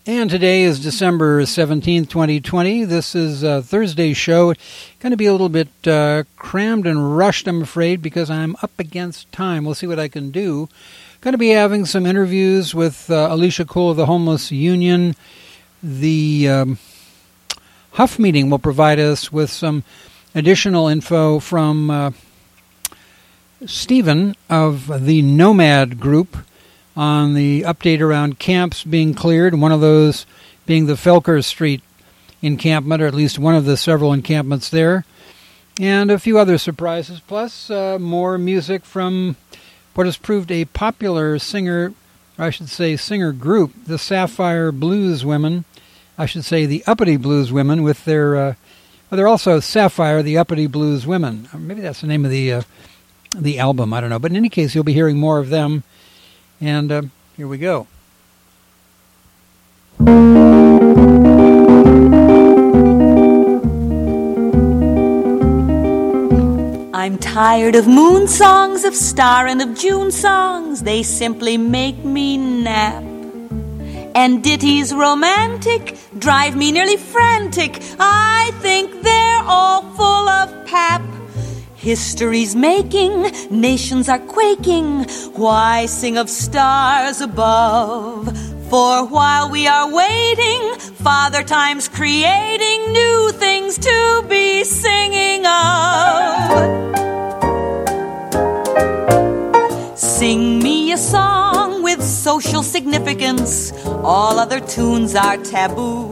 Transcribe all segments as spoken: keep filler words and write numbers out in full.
And today is December seventeenth, twenty twenty. This is a Thursday show. Going to be a little bit uh, crammed and rushed, I'm afraid, because I'm up against time. We'll see what I can do. Going to be having some interviews with uh, Alicia Cole of the Homeless Union. The um, Huff meeting will provide us with some additional info from uh, Stephen of the Nomad Group on the update around camps being cleared, one of those being the Felker Street encampment, or at least one of the several encampments there, and a few other surprises, plus uh, more music from what has proved a popular singer, or I should say singer group, the Sapphire Blues Women. I should say the Uppity Blues Women with their, uh, well, they're also Sapphire, the Uppity Blues Women. Or maybe that's the name of the, uh, the album, I don't know. But in any case, you'll be hearing more of them. And uh, here we go. I'm tired of moon songs, of star and of June songs. They simply make me nap. And ditties romantic drive me nearly frantic. I think they're all full of pap. History's making, nations are quaking. Why sing of stars above? For while we are waiting, Father Time's creating new things to be singing of. Sing me a song with social significance. All other tunes are taboo.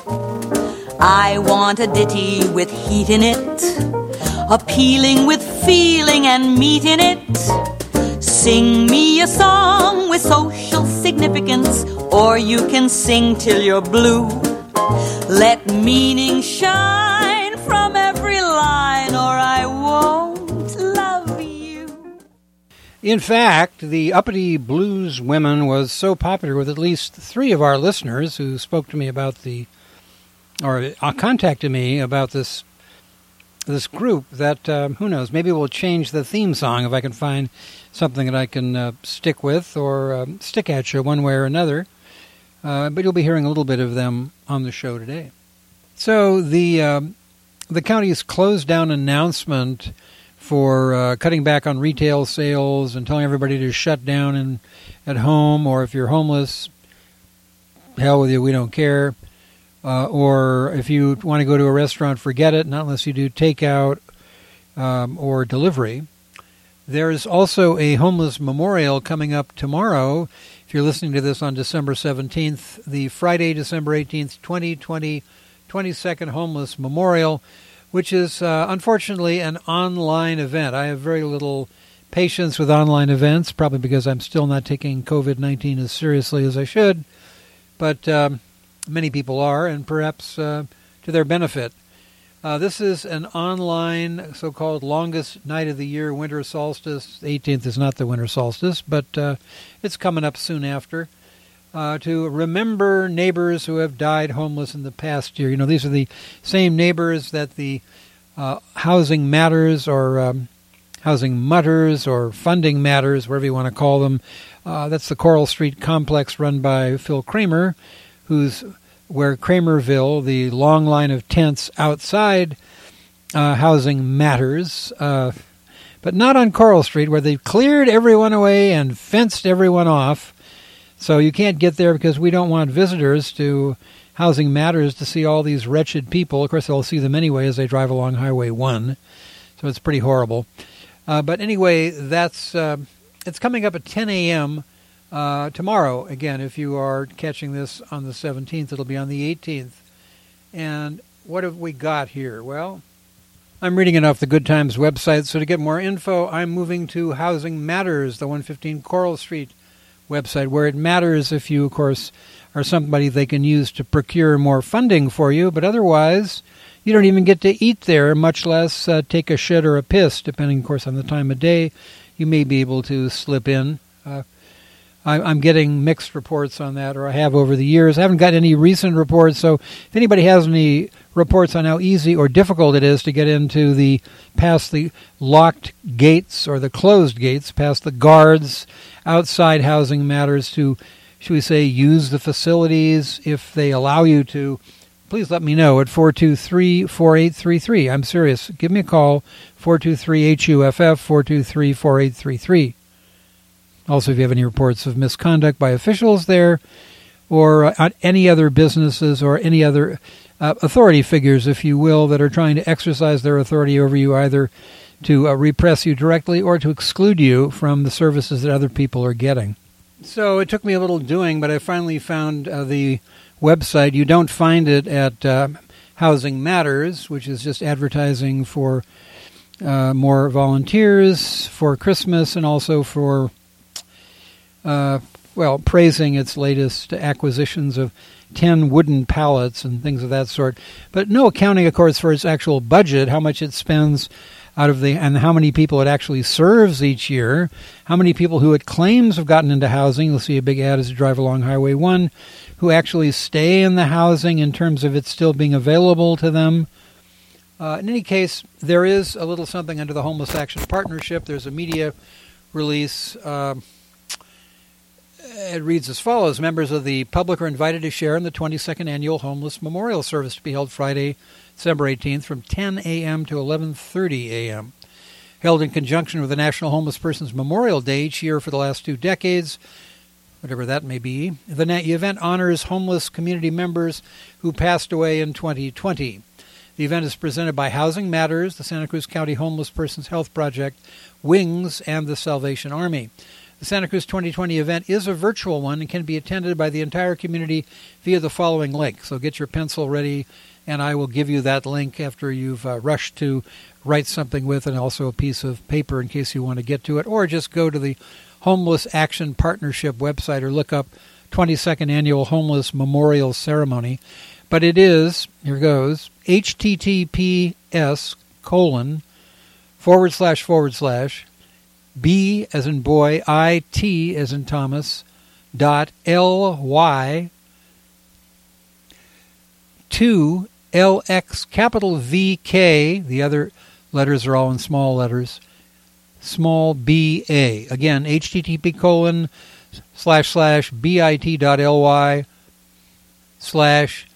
I want a ditty with heat in it, appealing with feeling and meat in it. Sing me a song with social significance, or you can sing till you're blue. Let meaning shine from every line, or I won't love you. In fact, the Uppity Blues Women was so popular with at least three of our listeners who spoke to me about the, or uh, contacted me about this this group that, um, who knows, maybe we'll change the theme song if I can find something that I can uh, stick with or uh, stick at you one way or another. Uh, but you'll be hearing a little bit of them on the show today. So the uh, the county's closed down announcement for uh, cutting back on retail sales and telling everybody to shut down and at home, or if you're homeless, hell with you, we don't care. Uh, or if you want to go to a restaurant, forget it, not unless you do takeout um, or delivery. There's also a homeless memorial coming up tomorrow. If you're listening to this on December seventeenth, the Friday, December eighteenth, twenty twenty, twenty-second Homeless Memorial, which is uh, unfortunately an online event. I have very little patience with online events, probably because I'm still not taking covid nineteen as seriously as I should. But Um, many people are, and perhaps uh, to their benefit. Uh, this is an online so-called longest night of the year, winter solstice. The eighteenth is not the winter solstice, but uh, it's coming up soon after, uh, to remember neighbors who have died homeless in the past year. You know, these are the same neighbors that the uh, Housing Matters or um, Housing Mutters or Funding Matters, whatever you want to call them. Uh, that's the Coral Street complex run by Phil Kramer, who's where Kramerville, the long line of tents outside uh, Housing Matters, uh, but not on Coral Street, where they've cleared everyone away and fenced everyone off. So you can't get there because we don't want visitors to Housing Matters to see all these wretched people. Of course, they'll see them anyway as they drive along Highway one. So it's pretty horrible. Uh, but anyway, that's uh, it's coming up at ten a.m., Uh, tomorrow. Again, if you are catching this on the seventeenth, it'll be on the eighteenth. And what have we got here? Well, I'm reading it off the Good Times website, so to get more info, I'm moving to Housing Matters, the one fifteen Coral Street website, where it matters if you, of course, are somebody they can use to procure more funding for you, but otherwise, you don't even get to eat there, much less uh, take a shit or a piss, depending, of course, on the time of day. You may be able to slip in. Uh, I'm getting mixed reports on that, or I have over the years. I haven't got any recent reports, so if anybody has any reports on how easy or difficult it is to get into the, past the locked gates or the closed gates, past the guards outside Housing Matters to should we say, use the facilities if they allow you to, please let me know at four two three, four eight three three. I'm serious. Give me a call, four two three H U F F, four two three, four eight three three. Also, if you have any reports of misconduct by officials there or uh, any other businesses or any other uh, authority figures, if you will, that are trying to exercise their authority over you, either to uh, repress you directly or to exclude you from the services that other people are getting. So it took me a little doing, but I finally found uh, the website. You don't find it at uh, Housing Matters, which is just advertising for uh, more volunteers for Christmas and also for, uh, well, praising its latest acquisitions of ten wooden pallets and things of that sort. But no accounting, of course, for its actual budget, how much it spends out of the, and how many people it actually serves each year, how many people who it claims have gotten into housing. You'll see a big ad as you drive along Highway one, who actually stay in the housing in terms of it still being available to them. Uh, in any case, there is a little something under the Homeless Action Partnership. There's a media release. Uh, it reads as follows. Members of the public are invited to share in the twenty-second Annual Homeless Memorial Service to be held Friday, December eighteenth from ten a.m. to eleven thirty a.m. Held in conjunction with the National Homeless Persons Memorial Day each year for the last two decades, whatever that may be. The event honors homeless community members who passed away in twenty twenty. The event is presented by Housing Matters, the Santa Cruz County Homeless Persons Health Project, Wings, and the Salvation Army. The Santa Cruz twenty twenty event is a virtual one and can be attended by the entire community via the following link. So get your pencil ready, and I will give you that link after you've uh, rushed to write something with, and also a piece of paper in case you want to get to it, or just go to the Homeless Action Partnership website or look up twenty-second Annual Homeless Memorial Ceremony. But it is, here goes, H T T P S colon forward slash forward slash B as in boy, I T as in Thomas, dot L Y two L X capital V K, the other letters are all in small letters, small B A. Again, H T T P colon slash slash bit dot ly slash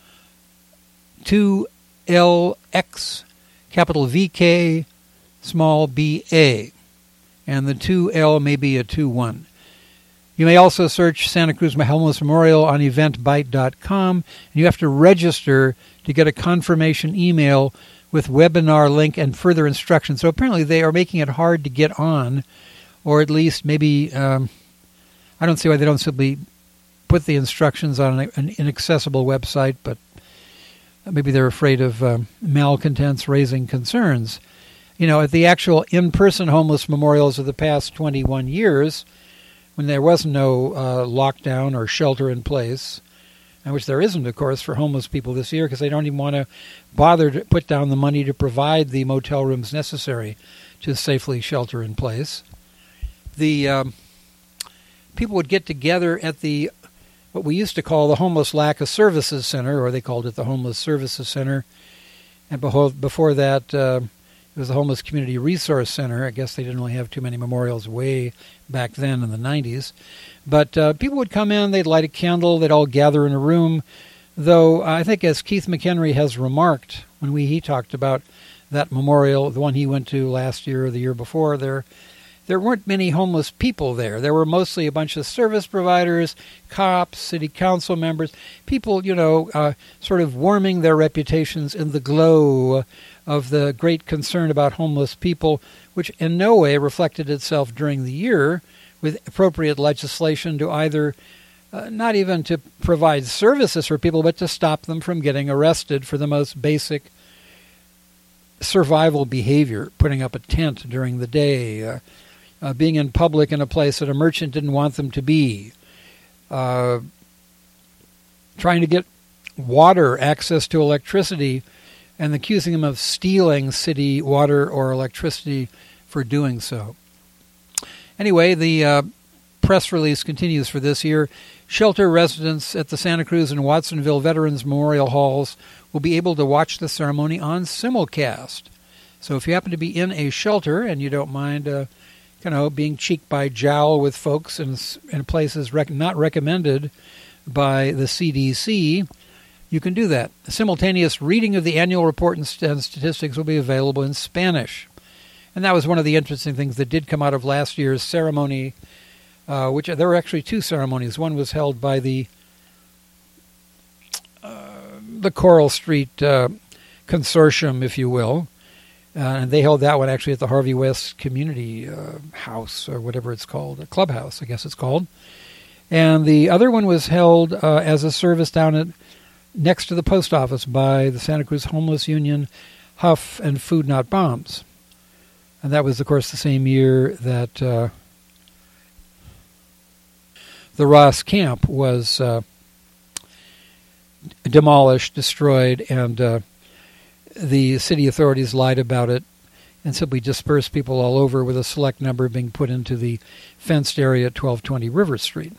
two L X capital V K small B A. And the two L may be a two one. You may also search Santa Cruz Homeless Memorial on eventbrite dot com, and you have to register to get a confirmation email with webinar link and further instructions. So apparently they are making it hard to get on, or at least maybe, um, I don't see why they don't simply put the instructions on an, an inaccessible website, but maybe they're afraid of um, malcontents raising concerns. You know, at the actual in-person homeless memorials of the past twenty-one years, when there was no uh, lockdown or shelter in place, and which there isn't, of course, for homeless people this year because they don't even want to bother to put down the money to provide the motel rooms necessary to safely shelter in place. The um, people would get together at the what we used to call the Homeless Lack of Services Center, or they called it the Homeless Services Center, and before that, uh, it was the Homeless Community Resource Center. I guess they didn't really have too many memorials way back then in the nineties. But uh, people would come in, they'd light a candle, they'd all gather in a room. Though I think, as Keith McHenry has remarked when we he talked about that memorial, the one he went to last year or the year before, there there weren't many homeless people there. There were mostly a bunch of service providers, cops, city council members, people, you know, uh, sort of warming their reputations in the glow of the great concern about homeless people, which in no way reflected itself during the year with appropriate legislation to either, uh, not even to provide services for people, but to stop them from getting arrested for the most basic survival behavior, putting up a tent during the day, uh, uh, being in public in a place that a merchant didn't want them to be, uh, trying to get water, access to electricity, and accusing them of stealing city water or electricity for doing so. Anyway, the uh, press release continues for this year. Shelter residents at the Santa Cruz and Watsonville Veterans Memorial Halls will be able to watch the ceremony on simulcast. So if you happen to be in a shelter and you don't mind uh, you know, being cheek by jowl with folks in, in places rec- not recommended by the C D C, you can do that. A simultaneous reading of the annual report and, st- and statistics will be available in Spanish. And that was one of the interesting things that did come out of last year's ceremony, uh, which there were actually two ceremonies. One was held by the uh, the Coral Street uh, Consortium, if you will. Uh, and they held that one actually at the Harvey West Community uh, House, or whatever it's called, a clubhouse, I guess it's called. And the other one was held uh, as a service down at next to the post office by the Santa Cruz Homeless Union, Huff, and Food Not Bombs. And that was, of course, the same year that uh, the Ross Camp was uh, demolished, destroyed, and uh, the city authorities lied about it and simply dispersed people all over, with a select number being put into the fenced area at twelve twenty River Street.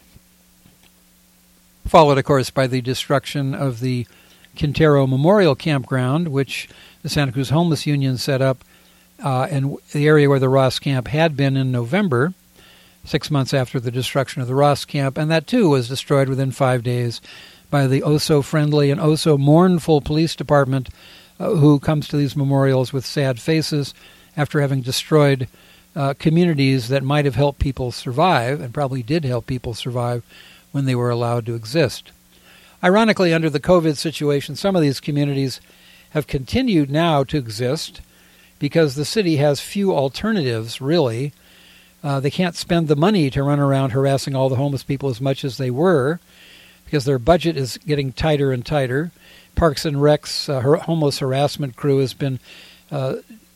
Followed, of course, by the destruction of the Quintero Memorial Campground, which the Santa Cruz Homeless Union set up uh, in the area where the Ross Camp had been in November, six months after the destruction of the Ross Camp, and that too was destroyed within five days by the oh-so-friendly and oh-so-mournful police department, uh, who comes to these memorials with sad faces after having destroyed uh, communities that might have helped people survive, and probably did help people survive when they were allowed to exist. Ironically, under the COVID situation, some of these communities have continued now to exist because the city has few alternatives, really. Uh, they can't spend the money to run around harassing all the homeless people as much as they were, because their budget is getting tighter and tighter. Parks and Rec's uh, her homeless harassment crew has been uh,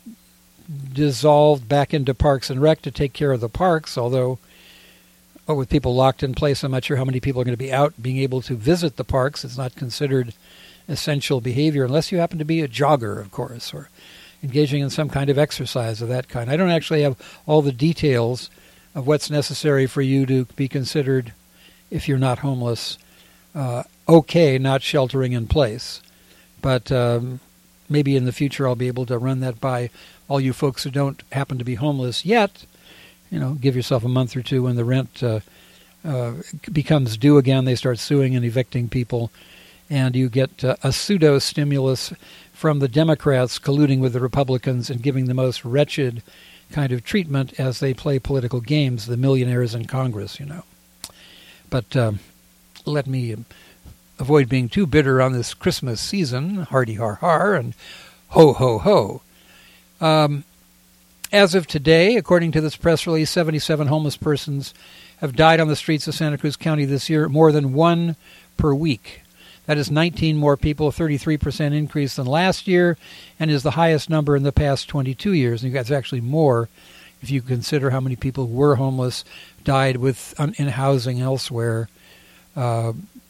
dissolved back into Parks and Rec to take care of the parks, although oh, with people locked in place, I'm not sure how many people are going to be out being able to visit the parks. It's not considered essential behavior unless you happen to be a jogger, of course, or engaging in some kind of exercise of that kind. I don't actually have all the details of what's necessary for you to be considered, if you're not homeless, uh, okay, not sheltering in place. But um, maybe in the future I'll be able to run that by all you folks who don't happen to be homeless yet. You know, give yourself a month or two when the rent uh, uh, becomes due again. They start suing and evicting people, and you get uh, a pseudo-stimulus from the Democrats colluding with the Republicans and giving the most wretched kind of treatment as they play political games, the millionaires in Congress, you know. But um, let me avoid being too bitter on this Christmas season, hardy har har, and ho ho ho. Um, as of today, according to this press release, seventy-seven homeless persons have died on the streets of Santa Cruz County this year, more than one per week. That is nineteen more people, a thirty-three percent increase than last year, and is the highest number in the past twenty-two years. And that's actually more if you consider how many people who were homeless, died with in housing elsewhere, uh,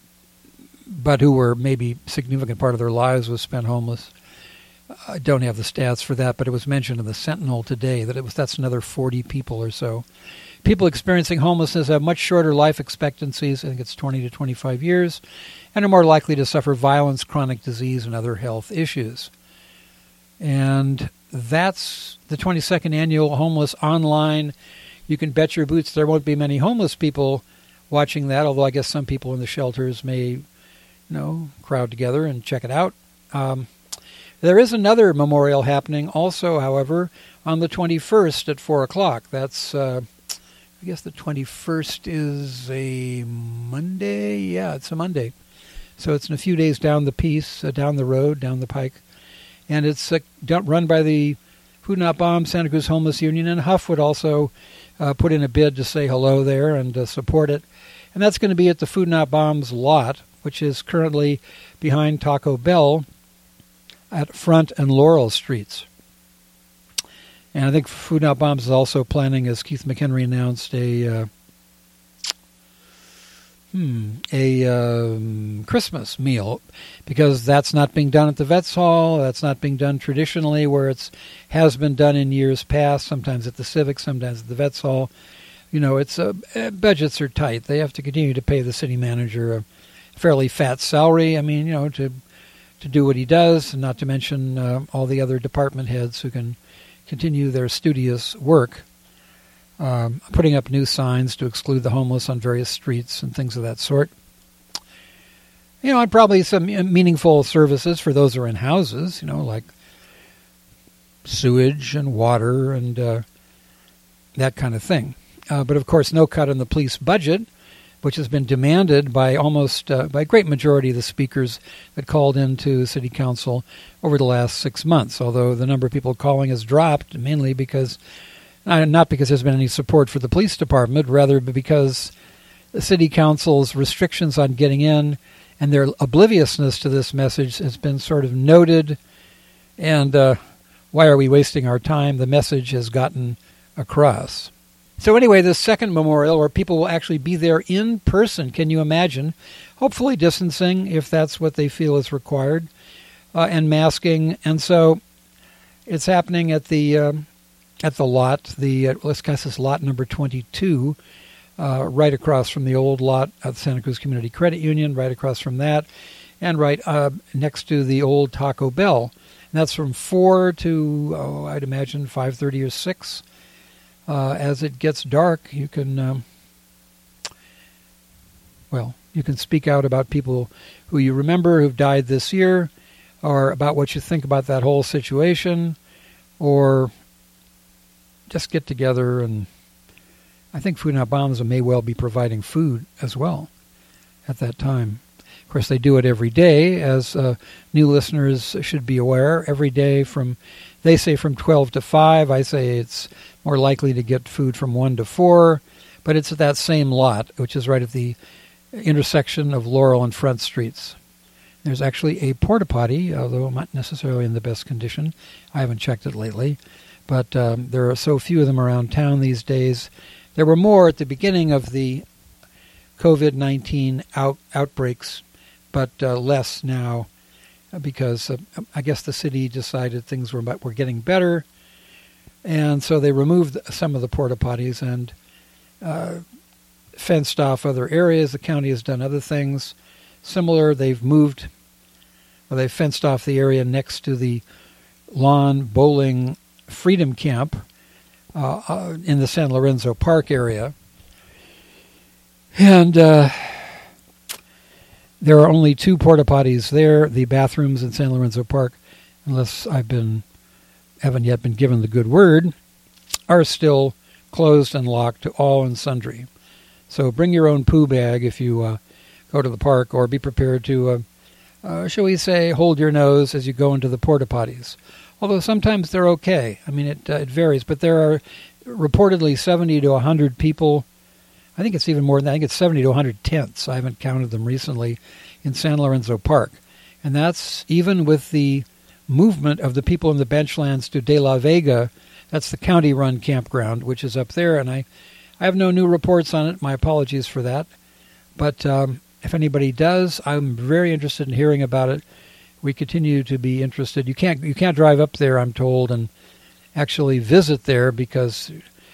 but who were maybe a significant part of their lives was spent homeless. I don't have the stats for that, but it was mentioned in the Sentinel today that it was that's another forty people or so. People experiencing homelessness have much shorter life expectancies, I think it's twenty to twenty-five years, and are more likely to suffer violence, chronic disease, and other health issues. And that's the twenty-second Annual Homeless Online. You can bet your boots there won't be many homeless people watching that, although I guess some people in the shelters may, you know, crowd together and check it out. Um, there is another memorial happening also, however, on the twenty-first at four o'clock. That's... Uh, I guess the twenty-first is a Monday. Yeah, it's a Monday. So it's in a few days down the piece, uh, down the road, down the pike. And it's uh, run by the Food Not Bombs, Santa Cruz Homeless Union, and Huff would also uh, put in a bid to say hello there and uh, support it. And that's going to be at the Food Not Bombs lot, which is currently behind Taco Bell at Front and Laurel Streets. And I think Food Not Bombs is also planning, as Keith McHenry announced, a uh, hmm, a um, Christmas meal, because that's not being done at the Vets Hall. That's not being done traditionally, where it has been done in years past. Sometimes at the Civic, sometimes at the Vets Hall. You know, it's uh, budgets are tight. They have to continue to pay the city manager a fairly fat salary. I mean, you know, to to do what he does, and not to mention uh, all the other department heads who can continue their studious work. um, putting up new signs to exclude the homeless on various streets and things of that sort. You know, and probably some meaningful services for those who are in houses, you know, like sewage and water and uh, that kind of thing. Uh, but, of course, no cut in the police budget, which has been demanded by almost, uh, by a great majority of the speakers that called into City Council over the last six months, although the number of people calling has dropped, mainly because, uh, not because there's been any support for the police department, rather because the City Council's restrictions on getting in and their obliviousness to this message has been sort of noted, and uh, why are we wasting our time? The message has gotten across. So anyway, this second memorial, where people will actually be there in person, can you imagine? Hopefully distancing, if that's what they feel is required, uh, and masking. And so it's happening at the uh, at the lot, the uh, let's guess it's lot number twenty-two, uh, right across from the old lot of Santa Cruz Community Credit Union, right across from that, and right uh, next to the old Taco Bell. And that's from four to, oh, I'd imagine, five thirty or six. Uh, as it gets dark, you can, um, well, you can speak out about people who you remember who've died this year, or about what you think about that whole situation, or just get together. And I think Food Not Bombs may well be providing food as well at that time. Of course, they do it every day, as uh, new listeners should be aware. Every day from, they say from twelve to five. I say it's more likely to get food from one to four. But it's at that same lot, which is right at the intersection of Laurel and Front Streets. There's actually a porta potty, although not necessarily in the best condition. I haven't checked it lately. But um, there are so few of them around town these days. There were more at the beginning of the COVID nineteen out, outbreaks, but uh, less now because uh, I guess the city decided things were were getting better, and so they removed some of the porta potties and uh, fenced off other areas. The county has done other things similar. They've moved, well, they've fenced off the area next to the lawn bowling freedom camp uh, uh, in the San Lorenzo Park area, and uh, there are only two porta potties there. The bathrooms in San Lorenzo Park, unless I've been haven't yet been given the good word, are still closed and locked to all and sundry. So bring your own poo bag if you uh, go to the park, or be prepared to, uh, uh, shall we say, hold your nose as you go into the porta potties. Although sometimes they're okay. I mean, it uh, it varies, but there are reportedly seventy to one hundred people. I think it's even more than that. I think it's seventy to one hundred tents. I haven't counted them recently in San Lorenzo Park. And that's even with the movement of the people in the benchlands to De La Vega. That's the county-run campground, which is up there. And I, I have no new reports on it. My apologies for that. But um, if anybody does, I'm very interested in hearing about it. We continue to be interested. You can't you can't drive up there, I'm told, and actually visit there because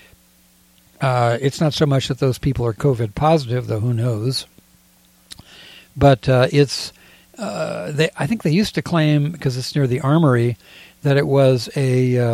uh, it's not so much that those people are COVID positive, though who knows. But uh, it's uh, they. I think they used to claim, because it's near the Armory, that it was a. Uh,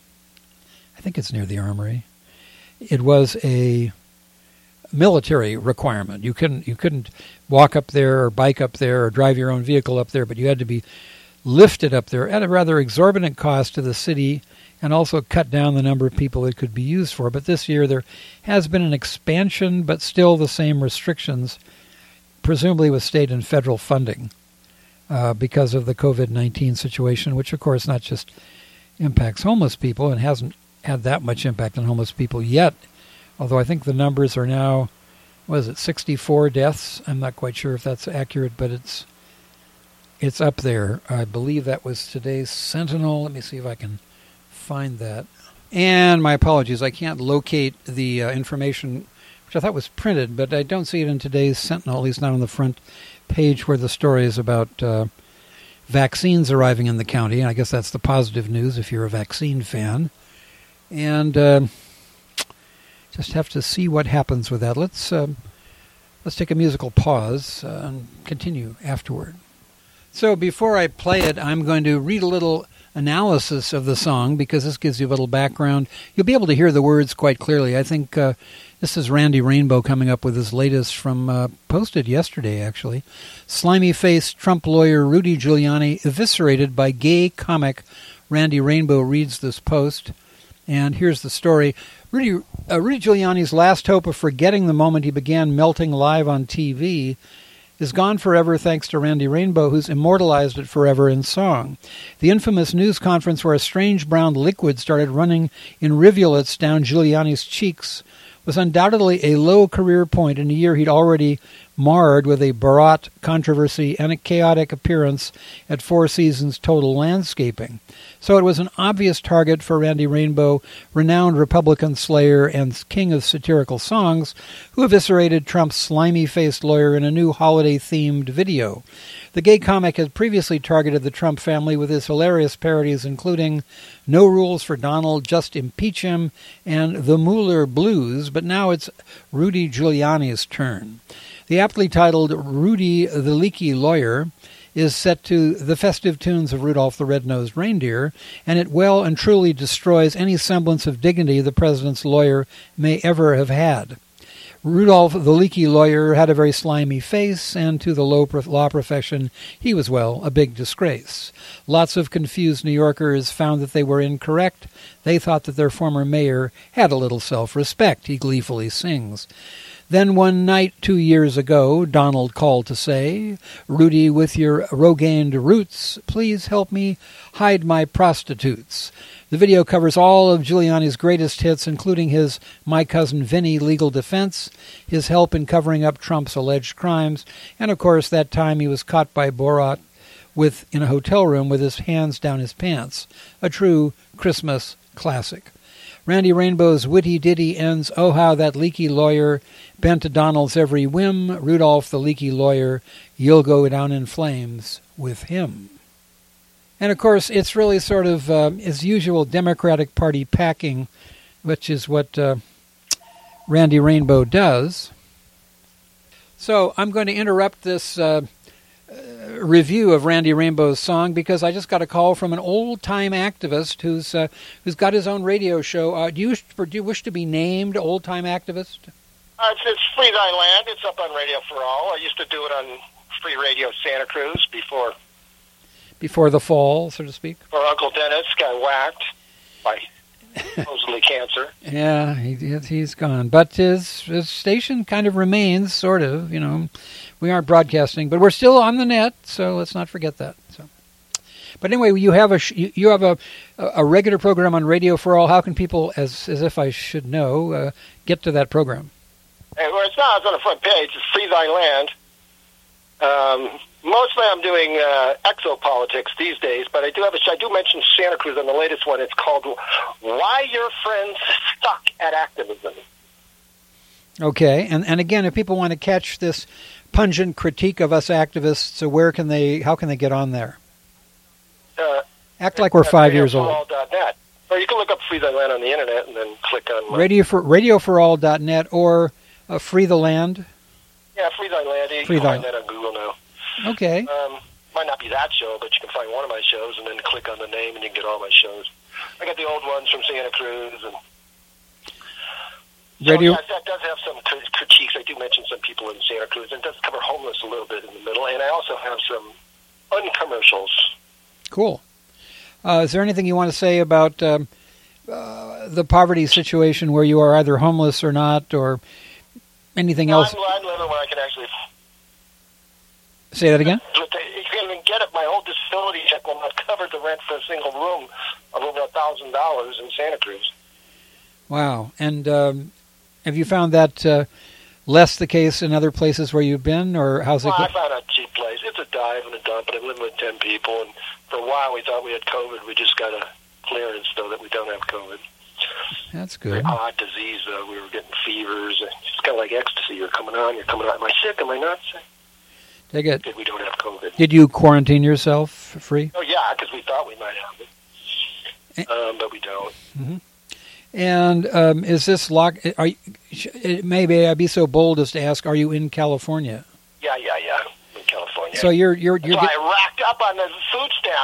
I think it's near the Armory. It was a military requirement. You couldn't you couldn't walk up there or bike up there or drive your own vehicle up there, but you had to be lifted up there at a rather exorbitant cost to the city, and also cut down the number of people it could be used for. But this year there has been an expansion, but still the same restrictions, presumably with state and federal funding, uh, because of the COVID nineteen situation, which of course not just impacts homeless people and hasn't had that much impact on homeless people yet. Although I think the numbers are now, what is it, sixty-four deaths? I'm not quite sure if that's accurate, but it's it's up there. I believe that was today's Sentinel. Let me see if I can find that. And my apologies, I can't locate the uh, information, which I thought was printed, but I don't see it in today's Sentinel, at least not on the front page where the story is about uh, vaccines arriving in the county. And I guess that's the positive news if you're a vaccine fan. And Uh, Just have to see what happens with that. Let's um, let's take a musical pause uh, and continue afterward. So before I play it, I'm going to read a little analysis of the song because this gives you a little background. You'll be able to hear the words quite clearly. I think uh, this is Randy Rainbow coming up with his latest from, uh, posted yesterday, actually. Slimy-faced Trump lawyer Rudy Giuliani eviscerated by gay comic Randy Rainbow reads this post. And here's the story. Rudy, uh, Rudy Giuliani's last hope of forgetting the moment he began melting live on T V is gone forever thanks to Randy Rainbow, who's immortalized it forever in song. The infamous news conference where a strange brown liquid started running in rivulets down Giuliani's cheeks was undoubtedly a low career point in a year he'd already marred with a Bharat controversy and a chaotic appearance at Four Seasons Total Landscaping. So it was an obvious target for Randy Rainbow, renowned Republican slayer and king of satirical songs, who eviscerated Trump's slimy-faced lawyer in a new holiday-themed video. The gay comic had previously targeted the Trump family with his hilarious parodies, including No Rules for Donald, Just Impeach Him, and The Mueller Blues, but now it's Rudy Giuliani's turn. The aptly titled Rudy the Leaky Lawyer is set to the festive tunes of Rudolph the Red-Nosed Reindeer, and it well and truly destroys any semblance of dignity the president's lawyer may ever have had. Rudolph the Leaky Lawyer had a very slimy face, and to the law profession he was, well, a big disgrace. Lots of confused New Yorkers found that they were incorrect. They thought that their former mayor had a little self-respect, he gleefully sings. Then one night two years ago, Donald called to say, Rudy, with your Rogaine roots, please help me hide my prostitutes. The video covers all of Giuliani's greatest hits, including his My Cousin Vinny legal defense, his help in covering up Trump's alleged crimes, and, of course, that time he was caught by Borat with in a hotel room with his hands down his pants. A true Christmas classic. Randy Rainbow's witty ditty ends, oh, how that leaky lawyer bent to Donald's every whim. Rudolph the Leaky Lawyer, you'll go down in flames with him. And, of course, it's really sort of, uh, as usual, Democratic Party packing, which is what uh, Randy Rainbow does. So I'm going to interrupt this uh, review of Randy Rainbow's song because I just got a call from an old-time activist who's uh, who's got his own radio show. Uh, do you do you wish to be named old-time activist? Uh, it's, it's Free Thy Land. It's up on Radio for All. I used to do it on Free Radio Santa Cruz before before the fall, so to speak. Before Uncle Dennis got whacked by supposedly cancer. Yeah, he, he's gone, but his his station kind of remains, sort of. You know. We aren't broadcasting, but we're still on the net, so let's not forget that. So, but anyway, you have a you have a a regular program on Radio for All. How can people, as as if I should know, uh, get to that program? Hey, well, it's not. It's on the front page. It's Free Thy Land. Um, mostly, I'm doing uh, exopolitics these days, but I do have a. I do mention Santa Cruz on the latest one. It's called "Why Your Friends Suck at Activism." Okay, and and again, if people want to catch this pungent critique of us activists, so where can they, how can they get on there? Uh, Act like we're five years old. radio for all dot net. Or you can look up Free the Land on the internet and then click on... Radio for, radio for all dot net or uh, Free the Land? Yeah, Free Thy Land. You Free can Thy... find that on Google now. Okay. Um, might not be that show, but you can find one of my shows and then click on the name and you can get all my shows. I got the old ones from Santa Cruz and... So, Radio. yes, that does have some critiques. I do mention some people in Santa Cruz, and it does cover homeless a little bit in the middle. And I also have some uncommercials. Cool. Uh, is there anything you want to say about um, uh, the poverty situation where you are either homeless or not, or anything no, else? I'm, I'm living where I can actually... Say that again? You can't even get it. My whole disability check will not cover the rent for a single room of over one thousand dollars in Santa Cruz. Wow. And... Um, Have you found that uh, less the case in other places where you've been, or how's well, it? Go- I found a cheap place. It's a dive and a dump, but I'm living with ten people. And for a while, we thought we had COVID. We just got a clearance, though, that we don't have COVID. That's good. Very odd disease, though. We were getting fevers. It's kind of like ecstasy. You're coming on. You're coming on. Am I sick? Am I not sick? Take it. Good, we don't have COVID. Did you quarantine yourself free? Oh yeah, because we thought we might have it, um, but we don't. Mm-hmm. And um, is this lock? Are you, maybe I'd be so bold as to ask: are you in California? Yeah, yeah, yeah. I'm in California. So you're you're you're. So Get- I racked up on the food stamps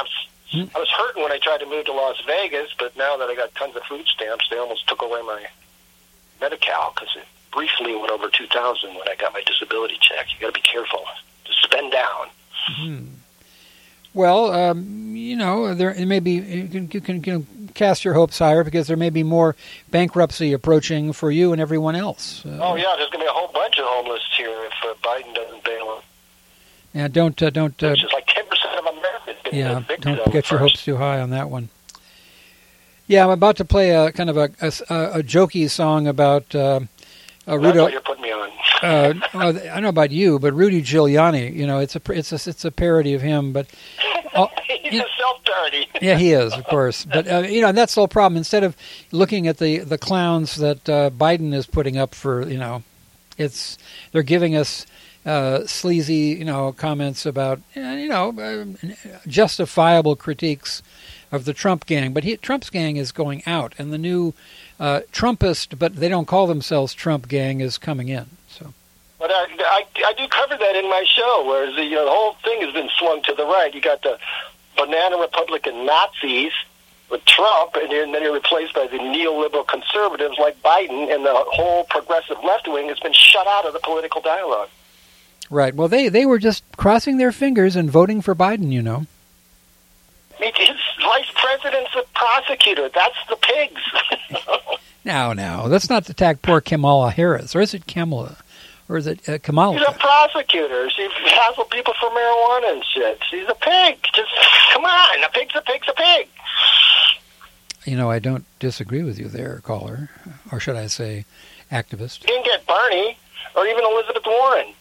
Hmm. I was hurting when I tried to move to Las Vegas, but now that I got tons of food stamps, they almost took away my Medi-Cal because it briefly went over two thousand when I got my disability check. You got to be careful to spend down. Hmm. Well, um, you know, there it may be you can, you can you can cast your hopes higher because there may be more bankruptcy approaching for you and everyone else. Uh, oh yeah, there's going to be a whole bunch of homeless here if uh, Biden doesn't bail them. Yeah, don't uh, don't. Uh, Which is like ten percent of Americans. Yeah, don't get your hopes too high on that one. Yeah, I'm about to play a kind of a a, a jokey song about uh, uh, Rudy. That's what you're putting me on. uh, well, I don't know about you, but Rudy Giuliani. You know, it's a it's a it's a parody of him, but uh, he's you know, a self-parody. Yeah, he is, of course. But uh, you know, that's the whole problem. Instead of looking at the the clowns that uh, Biden is putting up for, you know, it's they're giving us. Uh, sleazy, you know, comments about, you know, uh, justifiable critiques of the Trump gang. But he, Trump's gang is going out, and the new uh, Trumpist, but they don't call themselves Trump gang, is coming in. So, but I, I, I do cover that in my show, whereas the, you know, the whole thing has been swung to the right. You got the banana Republican Nazis with Trump, and then you're replaced by the neoliberal conservatives like Biden, and the whole progressive left wing has been shut out of the political dialogue. Right. Well, they, they were just crossing their fingers and voting for Biden, you know. His vice president's a prosecutor. That's the pigs. No, no. Let's not attack poor Kamala Harris. Or is it Kamala? Or is it uh, Kamala? She's a prosecutor. She hassled people for marijuana and shit. She's a pig. Just, come on. A pig's a pig's a pig. You know, I don't disagree with you there, caller. Or should I say activist. You didn't get Bernie or even Elizabeth Warren.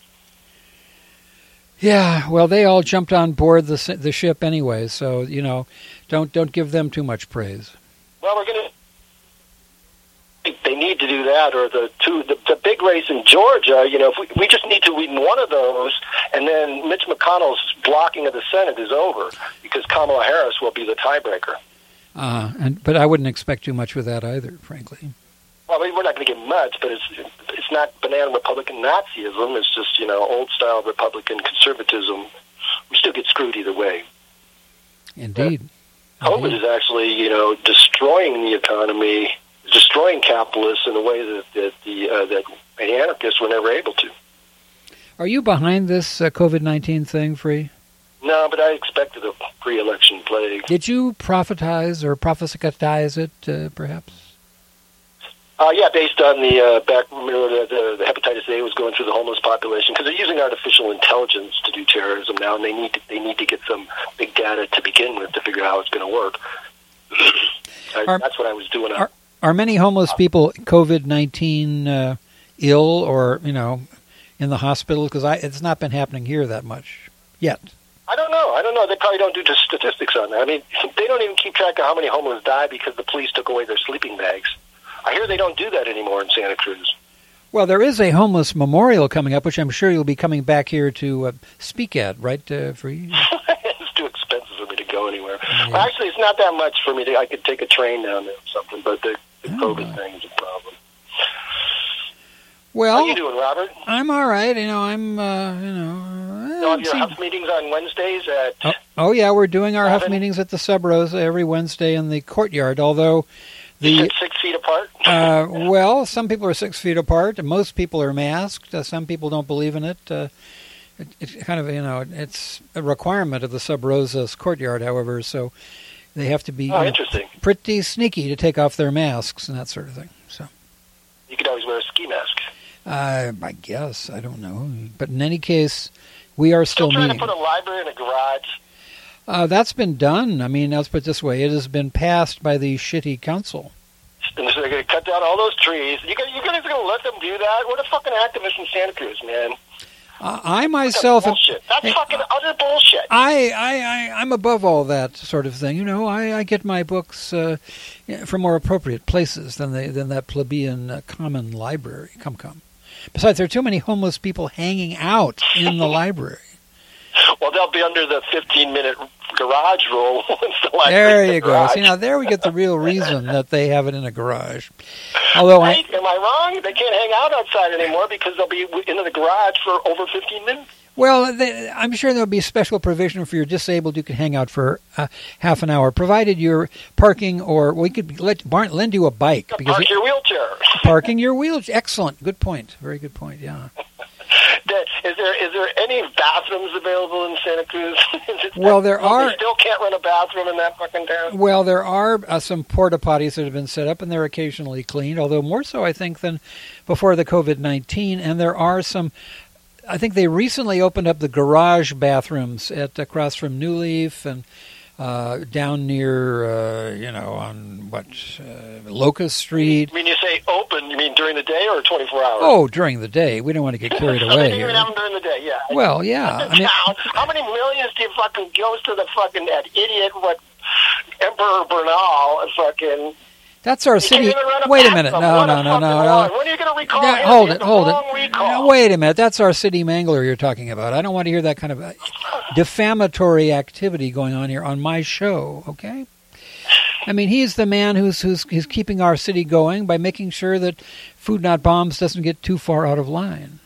Yeah, well, they all jumped on board the the ship anyway, so you know, don't don't give them too much praise. Well, we're gonna. They need to do that, or the two the, the big race in Georgia. You know, if we we just need to win one of those, and then Mitch McConnell's blocking of the Senate is over because Kamala Harris will be the tiebreaker. Uh, and but I wouldn't expect too much with that either, frankly. Well, we're not going to get much, but it's it's not banana Republican Nazism. It's just, you know, old-style Republican conservatism. We still get screwed either way. Indeed. Uh, COVID is actually, you know, destroying the economy, destroying capitalists in a way that that the uh, that anarchists were never able to. Are you behind this uh, COVID nineteen thing, Free? No, but I expected a pre-election plague. Did you prophetize or prophesicatize it, uh, perhaps? Uh, yeah, based on the uh, back, remember the, the, the hepatitis A was going through the homeless population because they're using artificial intelligence to do terrorism now, and they need to, they need to get some big data to begin with to figure out how it's going to work. I, are, that's what I was doing. Are, are many homeless people COVID nineteen uh, ill or, you know, in the hospital? Because it's not been happening here that much yet. I don't know. I don't know. They probably don't do the statistics on that. I mean, they don't even keep track of how many homeless die because the police took away their sleeping bags. I hear they don't do that anymore in Santa Cruz. Well, there is a homeless memorial coming up, which I'm sure you'll be coming back here to uh, speak at, right, uh, Free? It's too expensive for me to go anywhere. Yeah. Well, actually, it's not that much for me. To, I could take a train down there or something, but the, the oh, COVID thing is a problem. Well, how you doing, Robert? I'm all right. You know, I'm, uh, you know... You have your Huff meetings on Wednesdays at... Oh, oh yeah, we're doing our seven? Huff meetings at the Sub Rosa every Wednesday in the courtyard, although... The, you sit six feet apart? uh, well, some people are six feet apart, and most people are masked. Uh, some people don't believe in it. Uh, it. It kind of, you know, it's a requirement of the Sub Rosa's courtyard, however, so they have to be oh, you know, interesting. pretty sneaky to take off their masks and that sort of thing. So you could always wear a ski mask. Uh, I guess. I don't know. But in any case, we are still, still trying meeting. to put a library in a garage? Uh, that's been done. I mean, let's put it this way. It has been passed by the shitty council. And so they're going to cut down all those trees. You guys, you guys are going to let them do that? What a fucking activist in Santa Cruz, man. Uh, I myself... That's bullshit. That's hey, fucking utter bullshit. I, I, I, I'm above all that sort of thing. You know, I, I get my books uh, from more appropriate places than they, than that plebeian uh, common library. Come, come. Besides, there are too many homeless people hanging out in the library. Well, they'll be under the fifteen-minute garage rule once the library. There you the go. See, now there we get the real reason that they have it in a garage. Although, right? I, am I wrong? They can't hang out outside anymore because they'll be in the garage for over fifteen minutes. Well, they, I'm sure there'll be special provision for you're disabled. You can hang out for uh, half an hour, provided you're parking, or we could let Barn lend you a bike. Because park your wheelchair. Parking your wheelchair. Excellent. Good point. Very good point. Yeah. Is there is there any bathrooms available in Santa Cruz? Well, there well, are. They still can't rent a bathroom in that fucking town. Well, there are uh, some porta potties that have been set up, and they're occasionally cleaned. Although more so, I think, than before the COVID nineteen. And there are some. I think they recently opened up the garage bathrooms at across from New Leaf and uh, down near, uh, you know, on what uh, Locust Street. When you say open, you mean during the day or twenty-four hours? Oh, during the day. We don't want to get carried away. I mean, even have them during the day, yeah. Well, yeah. I mean, how many millions do you fucking goes to the fucking that idiot what Emperor Bernal fucking? That's our city. Wait a minute. No, no, no, no, no. When are you going to recall yeah, him? Hold it, hold it. Recall. No, wait a minute. That's our city mangler you're talking about. I don't want to hear that kind of defamatory activity going on here on my show, okay? I mean, he's the man who's who's he's keeping our city going by making sure that Food Not Bombs doesn't get too far out of line.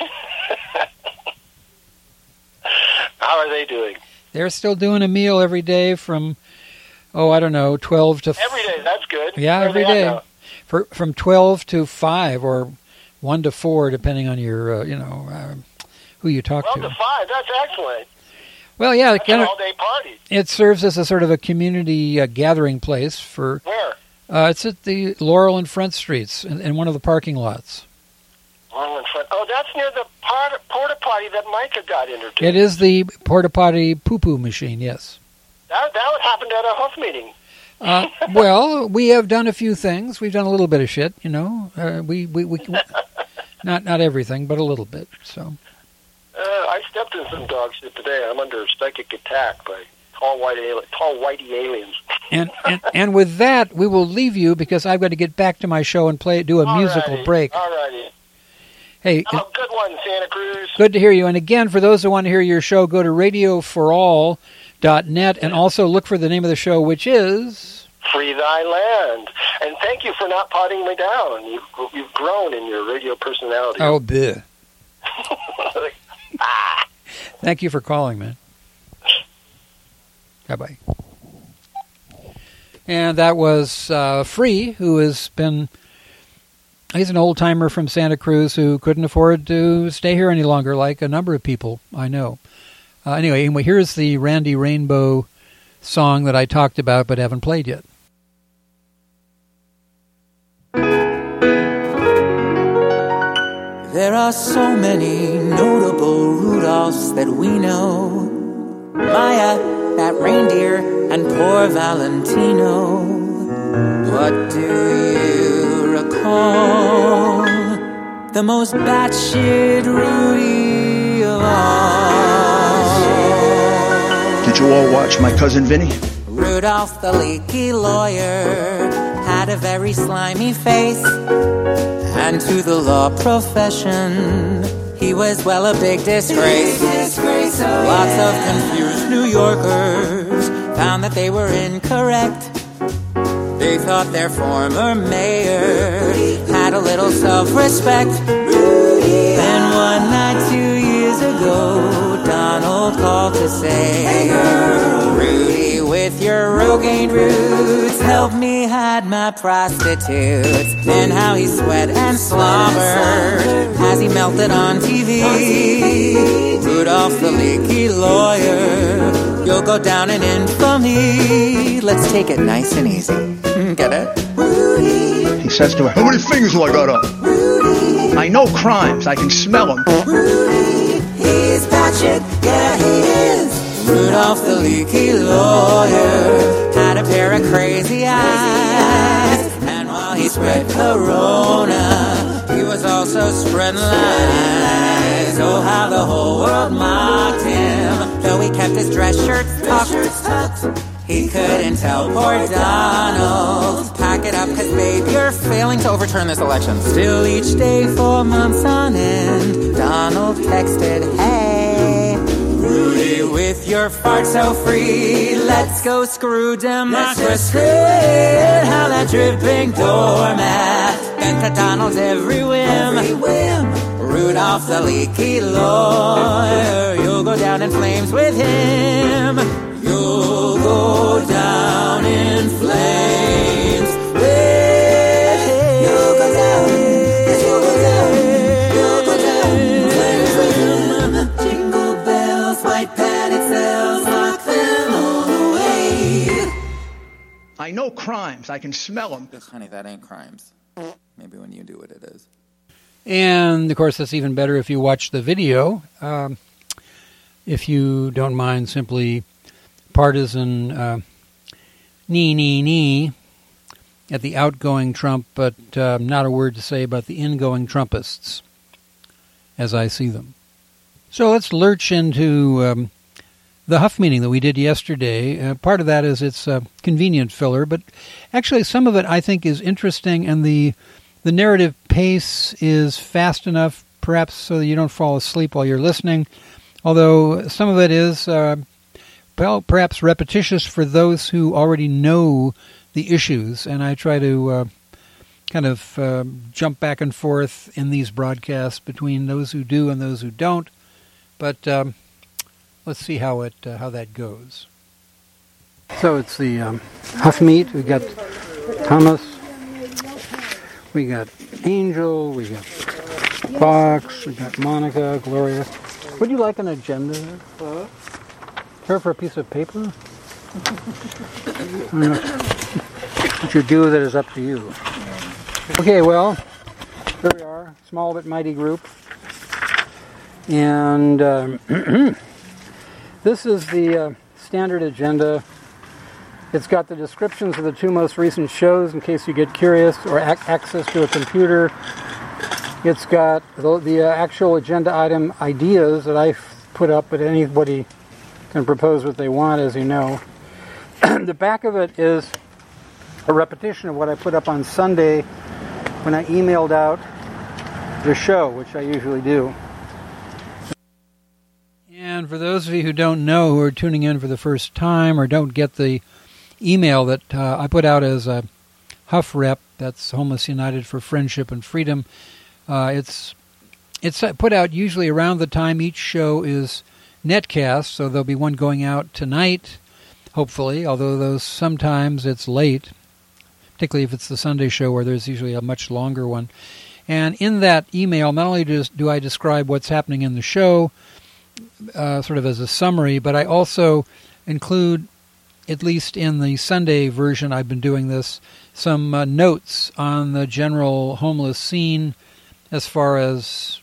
How are they doing? They're still doing a meal every day from... Oh, I don't know, twelve to... F- every day, that's good. Yeah, Where every day. For, from twelve to five or one to four, depending on your, uh, you know, uh, who you talk twelve to. to five, that's excellent. Well, yeah. That's kind an of, all-day party. It serves as a sort of a community uh, gathering place for... Where? Uh, it's at the Laurel and Front Streets in, in one of the parking lots. Laurel and Front. Oh, that's near the part, porta potty that Micah got introduced. It is the porta potty poo-poo machine, yes. That, that happened at a Huff meeting. Uh, well, we have done a few things. We've done a little bit of shit, you know. Uh, we, we, we, not not everything, but a little bit. So, uh, I stepped in some dog shit today. I'm under psychic attack by tall white ali- tall whitey aliens. and, and and with that, we will leave you because I've got to get back to my show and play do a Alrighty. musical break. All righty. Hey, oh, good one, Santa Cruz. Good to hear you. And again, for those who want to hear your show, go to radio for all dot net and also look for the name of the show, which is Free Thy Land. And thank you for not potting me down. You've, you've grown in your radio personality. Oh, bleh. ah. Thank you for calling, man. Bye-bye. And that was uh, Free, who has been... He's an old-timer from Santa Cruz who couldn't afford to stay here any longer, like a number of people I know. Uh, anyway, anyway, here's the Randy Rainbow song that I talked about but haven't played yet. There are so many notable Rudolphs that we know. Maya, that reindeer, and poor Valentino. What do you recall? The most batshit Rudy of all. Did you all watch My Cousin Vinny? Rudolph the leaky lawyer had a very slimy face, and to the law profession he was, well, a big disgrace. disgrace oh Lots yeah. of confused New Yorkers found that they were incorrect. They thought their former mayor had a little self-respect. Rudy, then one night two years ago, Donald called to say, hey girl, Rudy, with your Rogaine roots, help me hide my prostitutes. Then how he sweat and slobbered as he melted on T V. Rudolph the leaky lawyer, you'll go down in infamy. Let's take it nice and easy. Get it? Rudy. He says to her, how many fingers do I got up? Rudy. I know crimes. I can smell them. Rudy. He's batshit. Yeah, he is. Rudolph the leaky lawyer had a pair of crazy eyes. And while he spread corona, he was also spreading lies. Oh, how the whole world mocked him, though he kept his dress shirts tucked. He couldn't tell poor Donald, pack it up, cause babe, you're failing to overturn this election. Still each day for months on end, Donald texted, hey, Rudy, with your fart so free, let's go screw democracy. How that dripping doormat bent to Donald's every whim. Every whim. Rudolph the leaky lawyer. You'll go down in flames with him. You'll go down in flames with him. You'll go down, yes, you'll go down. You'll go down in flames with him. Jingle bells, white padded cells, lock them all away. I know crimes. I can smell them. Honey, that ain't crimes. Maybe when you do it, it is. And, of course, that's even better if you watch the video. Um, if you don't mind simply partisan uh, nee, nee, nee at the outgoing Trump, but uh, not a word to say about the ingoing Trumpists, as I see them. So let's lurch into um, the Huff meeting that we did yesterday. Uh, part of that is it's a convenient filler, but actually some of it I think is interesting, and the The narrative pace is fast enough, perhaps so that you don't fall asleep while you're listening, although some of it is uh, well, perhaps repetitious for those who already know the issues, and I try to uh, kind of uh, jump back and forth in these broadcasts between those who do and those who don't, but um, let's see how it uh, how that goes. So it's the um, Huff meet. We've got Thomas. We got Angel, we got Fox, we got Monica, Gloria. Would you like an agenda? Uh, Care for a piece of paper? I don't know. What you do with it is up to you. Okay, well, here we are, small but mighty group. And um, this is the uh, standard agenda. It's got the descriptions of the two most recent shows in case you get curious, or ac- access to a computer. It's got the, the uh, actual agenda item ideas that I've put up, but anybody can propose what they want, as you know. The back of it is a repetition of what I put up on Sunday when I emailed out the show, which I usually do. And for those of you who don't know, who are tuning in for the first time or don't get the email that uh, I put out as a Huff Rep, that's Homeless United for Friendship and Freedom. Uh, it's it's put out usually around the time each show is netcast, so there'll be one going out tonight, hopefully, although those sometimes it's late, particularly if it's the Sunday show where there's usually a much longer one. And in that email, not only do, do I describe what's happening in the show, uh, sort of as a summary, but I also include, at least in the Sunday version, I've been doing this, some uh, notes on the general homeless scene as far as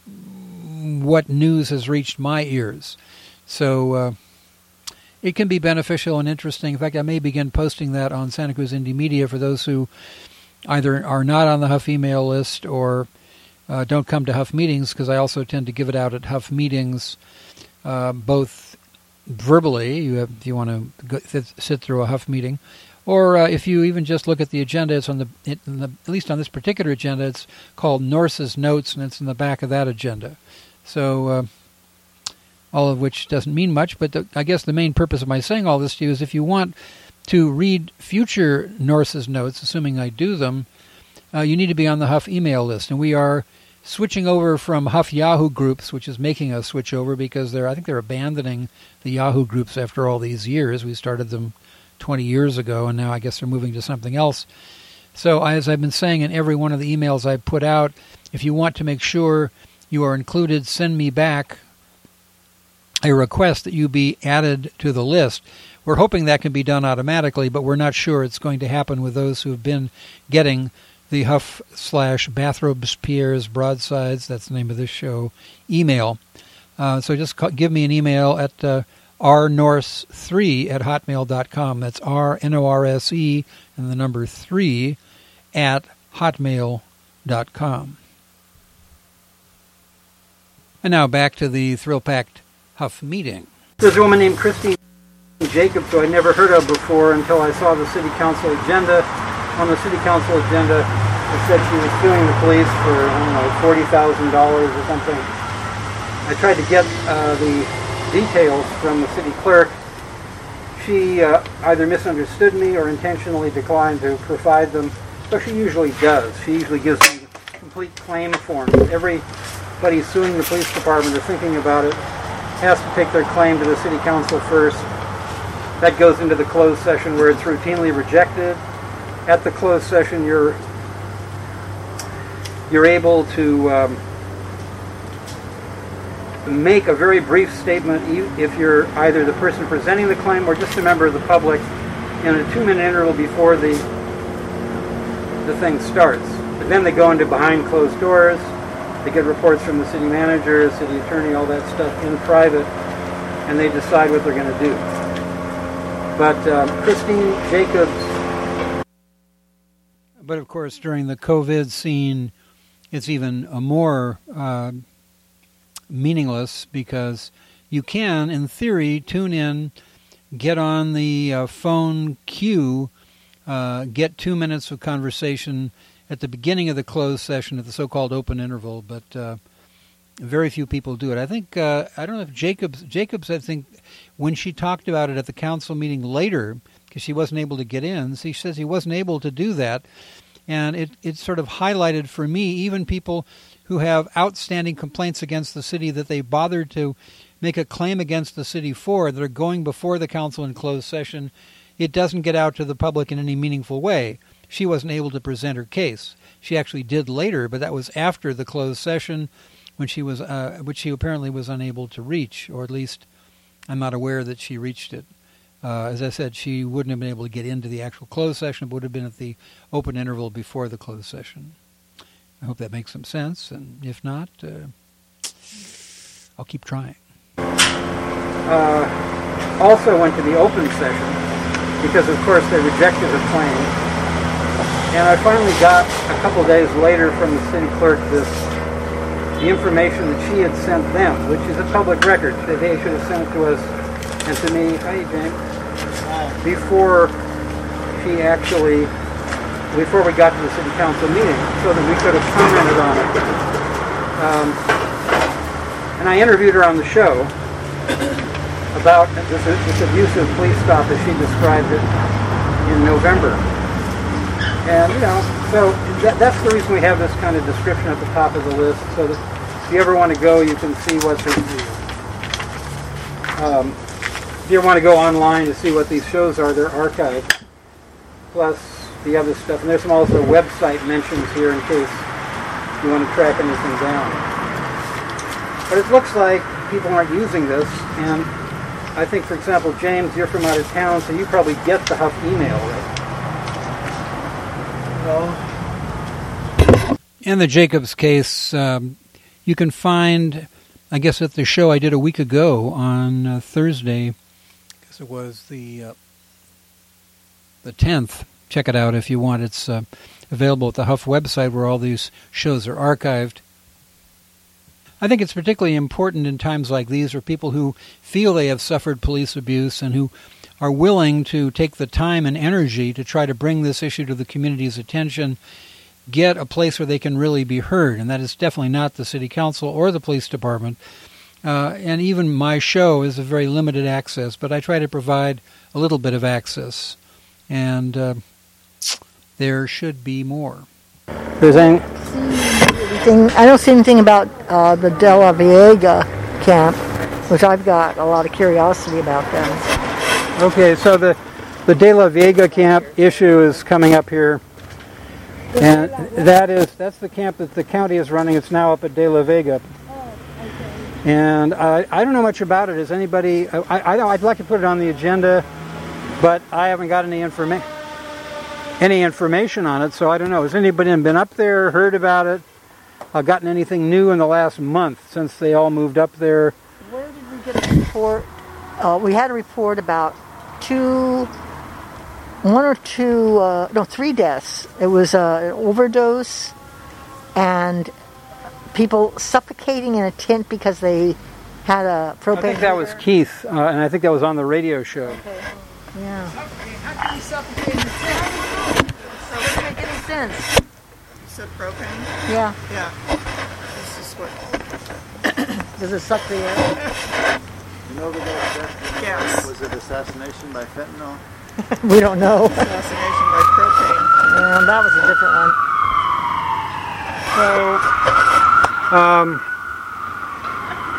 what news has reached my ears. So uh, it can be beneficial and interesting. In fact, I may begin posting that on Santa Cruz Indie Media for those who either are not on the Huff email list or uh, don't come to Huff meetings, because I also tend to give it out at Huff meetings, uh, both verbally, you have, if you want to go, sit through a Huff meeting, or uh, if you even just look at the agenda, it's on the, it, in the, at least on this particular agenda, it's called Norse's Notes, and it's in the back of that agenda. So, uh, all of which doesn't mean much, but the, I guess the main purpose of my saying all this to you is if you want to read future Norse's Notes, assuming I do them, uh, you need to be on the Huff email list, and we are switching over from Huff Yahoo groups, which is making us switch over because they're, I think they're abandoning the Yahoo groups after all these years. We started them twenty years ago, and now I guess they're moving to something else. So as I've been saying in every one of the emails I put out, if you want to make sure you are included, send me back a request that you be added to the list. We're hoping that can be done automatically, but we're not sure it's going to happen with those who have been getting the Huff slash Bathrobes Pierre's Broadsides, that's the name of this show, email. Uh, so just call, give me an email at uh, r norse three at hotmail dot com. That's R N O R S E and the number three at hotmail dot com. And now back to the thrill-packed Huff meeting. There's a woman named Christine Jacobs who I'd never heard of before until I saw the city council agenda. On the city council agenda, it said she was suing the police for, I don't know, forty thousand dollars or something. I tried to get uh, the details from the city clerk. She uh, either misunderstood me or intentionally declined to provide them, but she usually does. She usually gives me complete claim forms. Every anybody suing the police department or thinking about it has to take their claim to the city council first. That goes into the closed session where it's routinely rejected. At the closed session, you're you're able to um, make a very brief statement if you're either the person presenting the claim or just a member of the public in a two-minute interval before the the thing starts. And then they go into behind closed doors. They get reports from the city manager, city attorney, all that stuff in private, and they decide what they're going to do. But um, Christine Jacobs... But of course, during the COVID scene, it's even a more uh, meaningless because you can, in theory, tune in, get on the uh, phone queue, uh, get two minutes of conversation at the beginning of the closed session at the so-called open interval, but uh, very few people do it. I think, uh, I don't know if Jacobs, Jacobs, I think, when she talked about it at the council meeting later, because she wasn't able to get in, she says he wasn't able to do that, and it, it sort of highlighted for me, even people who have outstanding complaints against the city that they bothered to make a claim against the city for, that are going before the council in closed session, it doesn't get out to the public in any meaningful way. She wasn't able to present her case. She actually did later, but that was after the closed session, when she was, uh, which she apparently was unable to reach, or at least I'm not aware that she reached it. Uh, as I said, she wouldn't have been able to get into the actual closed session, but would have been at the open interval before the closed session. I hope that makes some sense, and if not, uh, I'll keep trying. Uh, also went to the open session because, of course, they rejected her claim. And I finally got, a couple of days later from the city clerk, this the information that she had sent them, which is a public record. They should have sent it to us and to me, hi James, before she actually, before we got to the city council meeting, so that we could have commented on it. Um, and I interviewed her on the show about this, this abusive police stop, as she described it, in November. And, you know, so that, that's the reason we have this kind of description at the top of the list, so that if you ever want to go, you can see what the, um, if you ever want to go online to see what these shows are, they're archived, plus the other stuff. And there's some also website mentions here in case you want to track anything down. But it looks like people aren't using this, and I think, for example, James, you're from out of town, so you probably get the Huff email, right? In the Jacobs case, um, you can find, I guess, at the show I did a week ago on uh, Thursday, I guess it was the uh, the tenth. Check it out if you want. It's uh, available at the Huff website where all these shows are archived. I think it's particularly important in times like these where people who feel they have suffered police abuse and who are willing to take the time and energy to try to bring this issue to the community's attention, get a place where they can really be heard. And that is definitely not the city council or the police department. Uh, and even my show is a very limited access, but I try to provide a little bit of access. And uh, there should be more. There's any... I don't see anything about uh, the De La Viega camp, which I've got a lot of curiosity about them. Okay, so the, the De La Viega camp issue is coming up here, and that is that's the camp that the county is running. It's now up at De La Viega, and I, I don't know much about it. Is anybody? I, I I'd like to put it on the agenda, but I haven't got any informa- any information on it, so I don't know. Has anybody been up there, heard about it, uh, gotten anything new in the last month since they all moved up there? Where did we get a report? Uh, we had a report about two, one or two, uh, no, three deaths. It was uh, an overdose and people suffocating in a tent because they had a propane. I think that was Keith, uh, and I think that was on the radio show. Okay. Yeah. How can you suffocate in a tent? So it doesn't make any sense. You said propane? Yeah. Yeah. This is what... Does it suck the air? You know the guy Yes. Was it assassination by fentanyl? We don't know. Assassination by propane. Yeah, that was a different one. So, um,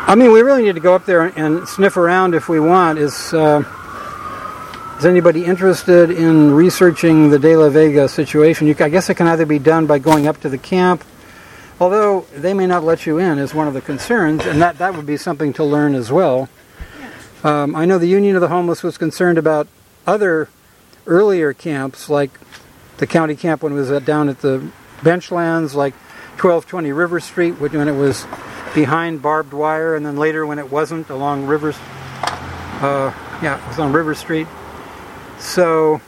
I mean, we really need to go up there and sniff around if we want. Is uh, is anybody interested in researching the De La Vega situation? You, I guess it can either be done by going up to the camp, although they may not let you in is one of the concerns, and that, that would be something to learn as well. Um, I know the Union of the Homeless was concerned about other earlier camps, like the county camp when it was down at the Benchlands, like twelve twenty River Street, when it was behind barbed wire, and then later when it wasn't, along Rivers, uh, yeah, it was on River Street. So,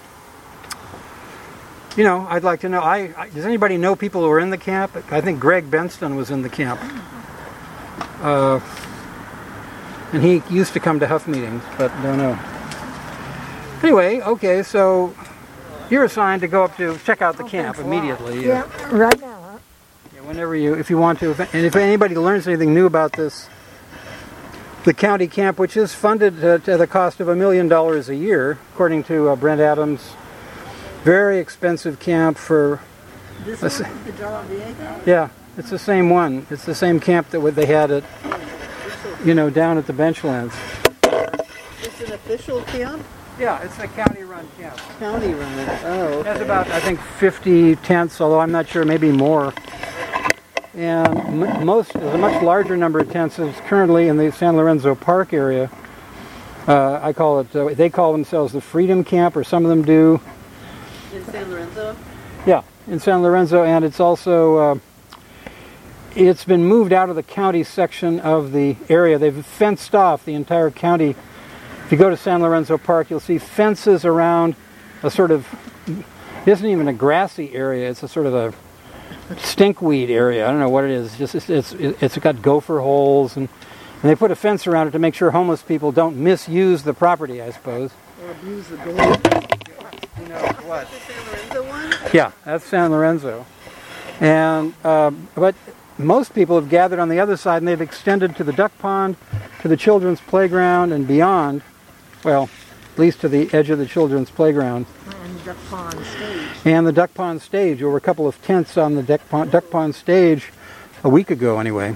you know, I'd like to know, I, I does anybody know people who were in the camp? I think Greg Benston was in the camp. Uh, and he used to come to Huff meetings, but don't know. Anyway, okay, so you're assigned to go up to check out the Oh, camp thanks a lot. immediately. Yeah, right now, huh? Yeah, whenever you, if you want to. If, and if anybody learns anything new about this, the county camp, which is funded uh, to the cost of a million dollars a year, according to uh, Brent Adams, very expensive camp for. This is one, the De La Vega? Yeah, it's the same one. It's the same camp that what they had at, you know, down at the Benchlands. It's an official camp? Yeah, it's a county-run camp. County run. Oh, okay. That's about, I think, fifty tents, although I'm not sure, maybe more. And m- most, there's a much larger number of tents is currently in the San Lorenzo Park area. Uh, I call it, uh, they call themselves the Freedom Camp, or some of them do. In San Lorenzo? Yeah, in San Lorenzo, and it's also, uh, it's been moved out of the county section of the area. They've fenced off the entire county. If you go to San Lorenzo Park, you'll see fences around a sort of, it isn't even a grassy area, it's a sort of a stinkweed area. I don't know what it is. It's just it's it's, it's got gopher holes, and, and they put a fence around it to make sure homeless people don't misuse the property, I suppose. Or abuse the door. You know what? The San Lorenzo one? Yeah, that's San Lorenzo. And uh, but most people have gathered on the other side, and they've extended to the duck pond, to the children's playground, and beyond. Well, at least to the edge of the children's playground. And the duck pond stage. And the duck pond stage. There were a couple of tents on the duck pond, duck pond stage a week ago, anyway.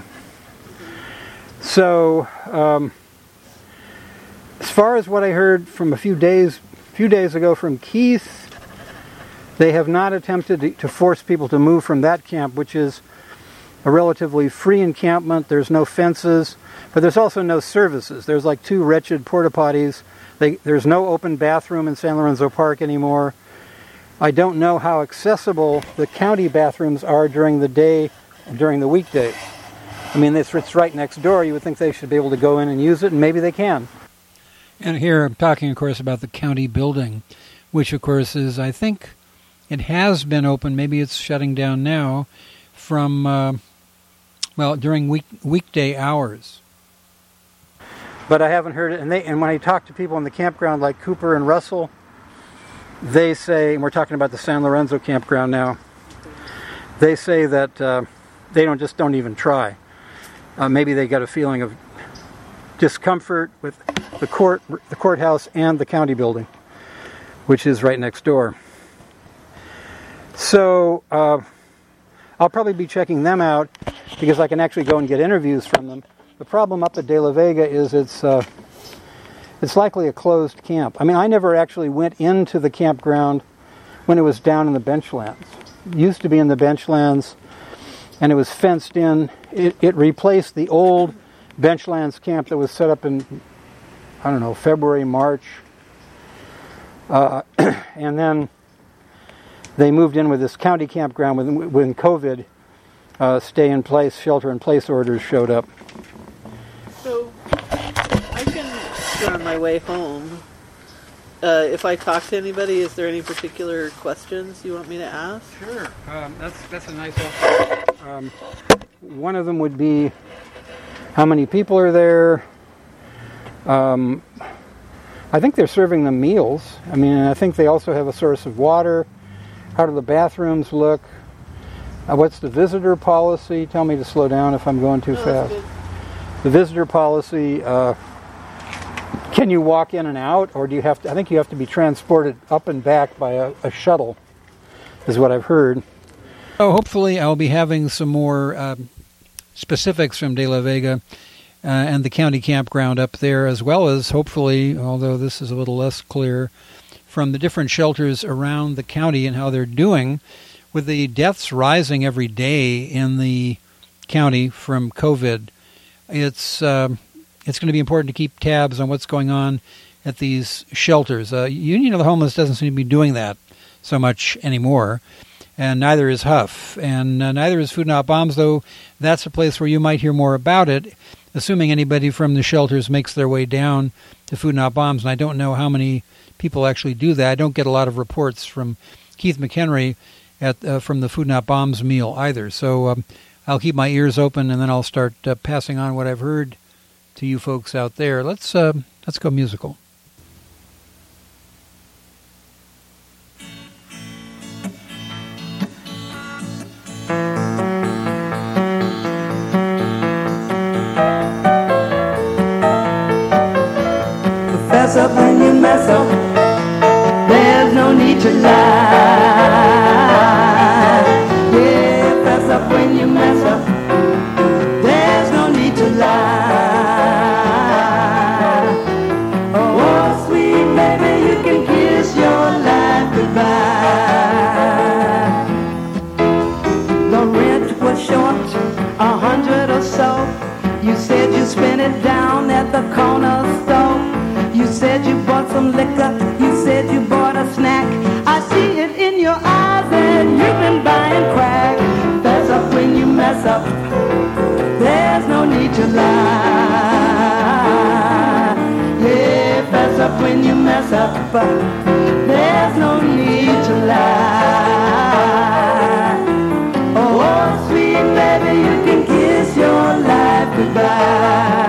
So, um, as far as what I heard from a few days, few days ago from Keith, they have not attempted to, to force people to move from that camp, which is a relatively free encampment. There's no fences, but there's also no services. There's like two wretched porta potties. They, there's no open bathroom in San Lorenzo Park anymore. I don't know how accessible the county bathrooms are during the day, during the weekdays. I mean, it's, it's right next door. You would think they should be able to go in and use it, and maybe they can. And here I'm talking, of course, about the county building, which, of course, is, I think, it has been open. Maybe it's shutting down now from, uh, well, during week weekday hours. But I haven't heard it. And, they, and when I talk to people in the campground like Cooper and Russell, they say, and we're talking about the San Lorenzo campground now, they say that uh, they don't just don't even try. Uh, maybe they got a feeling of discomfort with the court, the courthouse, and the county building, which is right next door. So uh, I'll probably be checking them out because I can actually go and get interviews from them. The problem up at De La Vega is it's uh, it's likely a closed camp. I mean, I never actually went into the campground when it was down in the Benchlands. It used to be in the Benchlands, and it was fenced in. It, it replaced the old Benchlands camp that was set up in, I don't know, February, March. Uh, and then they moved in with this county campground when, when COVID uh, stay-in-place, shelter-in-place orders showed up. So, I can, on my way home, uh, if I talk to anybody, is there any particular questions you want me to ask? Sure. Um, that's that's a nice offer. Um, one of them would be, how many people are there? Um, I think they're serving them meals. I mean, I think they also have a source of water. How do the bathrooms look? Uh, what's the visitor policy? Tell me to slow down if I'm going too No, fast. that's good. The visitor policy, uh, can you walk in and out, or do you have to, I think you have to be transported up and back by a, a shuttle, is what I've heard. Oh, hopefully I'll be having some more um, specifics from De La Vega uh, and the county campground up there, as well as hopefully, although this is a little less clear, from the different shelters around the county and how they're doing with the deaths rising every day in the county from COVID. It's um, it's going to be important to keep tabs on what's going on at these shelters. Uh, Union of the Homeless doesn't seem to be doing that so much anymore, and neither is Huff, and uh, neither is Food Not Bombs, though that's a place where you might hear more about it, assuming anybody from the shelters makes their way down to Food Not Bombs, and I don't know how many people actually do that. I don't get a lot of reports from Keith McHenry at uh, from the Food Not Bombs meal either, so um, I'll keep my ears open, and then I'll start uh, passing on what I've heard to you folks out there. Let's uh, let's go musical. Fess up when you mess up. There's no need to lie. Yeah, fess up when you mess up. There's no need to lie. Oh, sweet baby, you can kiss your life goodbye. The rent was short, a hundred or so. You said you spent it down at the corner store. You said you bought some liquor, you said you bought a snack. I see it in your eyes and you've been buying crack. Fess up when you mess up. There's no need to lie. Yeah, fess up when you mess up. There's no need to lie. Oh, sweet baby, you can kiss your life goodbye.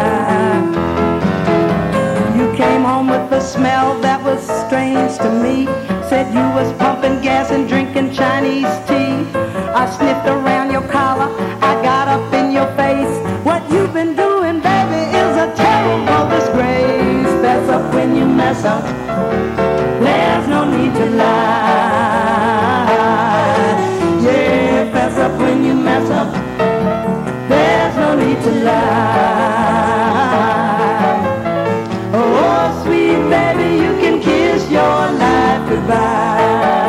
Came home with a smell that was strange to me. Said you was pumping gas and drinking Chinese tea. I sniffed around your collar, I got up in your face. What you've been doing, baby, is a terrible disgrace. Fess up when you mess up. There's no need to lie. Yeah, fess up when you mess up. There's no need to lie. Baby, you can kiss your life goodbye.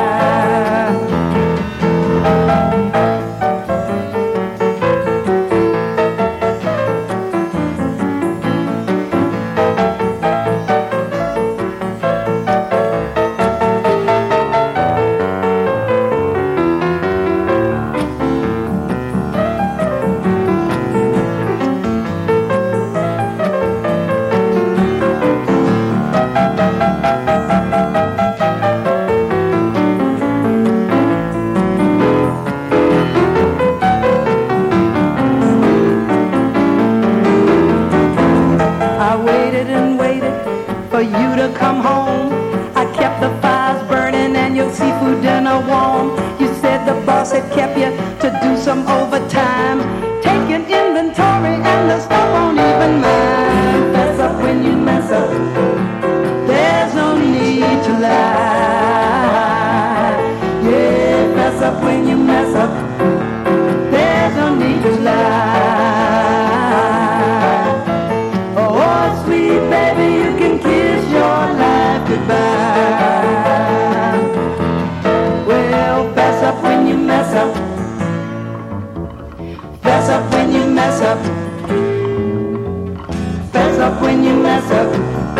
Had kept you to do some overtime, taking inventory and the stuff won't even mind. Fess up when you mess up. There's no need to lie. Yeah, fess up when you mess up. There's no need to lie. Oh, sweet baby, you can kiss your life goodbye. Fess up when you mess up. Fess up when you mess up. Fess up when you mess up.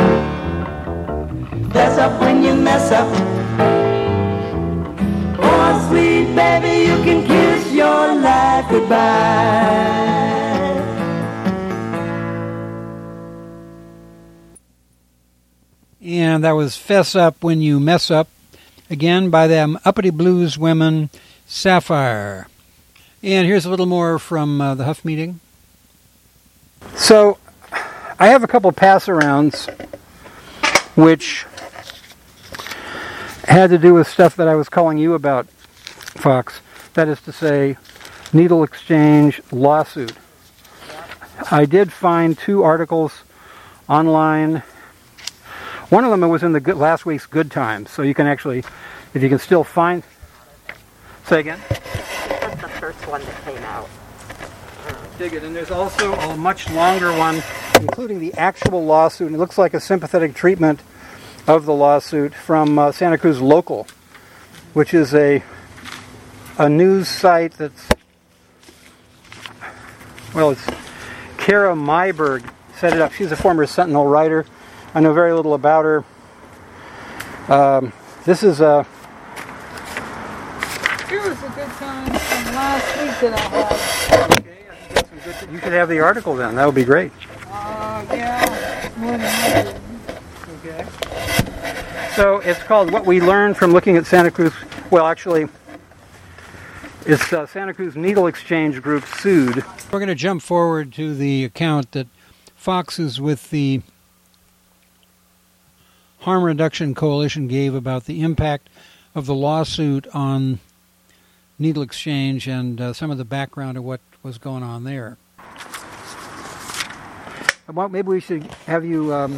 Fess up when you mess up. Oh, sweet baby, you can kiss your life goodbye. And that was Fess Up When You Mess Up, again by them Uppity Blues Women, Sapphire. And here's a little more from uh, the Huff meeting. So, I have a couple pass-arounds which had to do with stuff that I was calling you about, Fox. That is to say, needle exchange lawsuit. I did find two articles online. One of them was in the good, last week's Good Times, so you can actually, if you can still find... Say again? That's the first one that came out. dig it. And there's also a much longer one, including the actual lawsuit. And it looks like a sympathetic treatment of the lawsuit from uh, Santa Cruz Local, which is a a news site that's, well, it's Kara Myberg set it up. She's a former Sentinel writer. I know very little about her. Um, this is a... Here was a good time from last week that I had. Okay, I think that's some good th- you could have the article then. That would be great. Uh, yeah, more than I did. Okay. So it's called What We Learned from Looking at Santa Cruz. Well, actually, it's uh, Santa Cruz Needle Exchange Group sued. We're going to jump forward to the account that Fox is with the Harm Reduction Coalition gave about the impact of the lawsuit on Needle Exchange and uh, some of the background of what was going on there. Well, maybe we should have you um,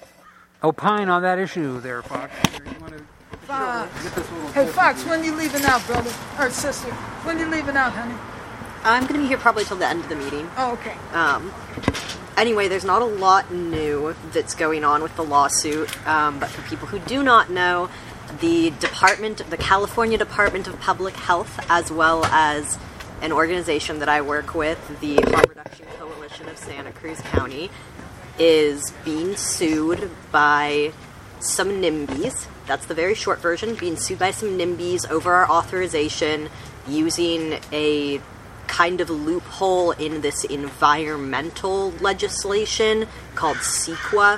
opine on that issue there, Fox. You want to Fox. Hey, Fox, when you leaving out, brother? Or sister? When you leaving out, honey? I'm going to be here probably till the end of the meeting. Oh, okay. Um, anyway, there's not a lot new that's going on with the lawsuit, um, but for people who do not know, the department, the California Department of Public Health, as well as an organization that I work with, the Harm Reduction Coalition of Santa Cruz County, is being sued by some NIMBYs. That's the very short version, being sued by some NIMBYs over our authorization using a kind of loophole in this environmental legislation called CEQA,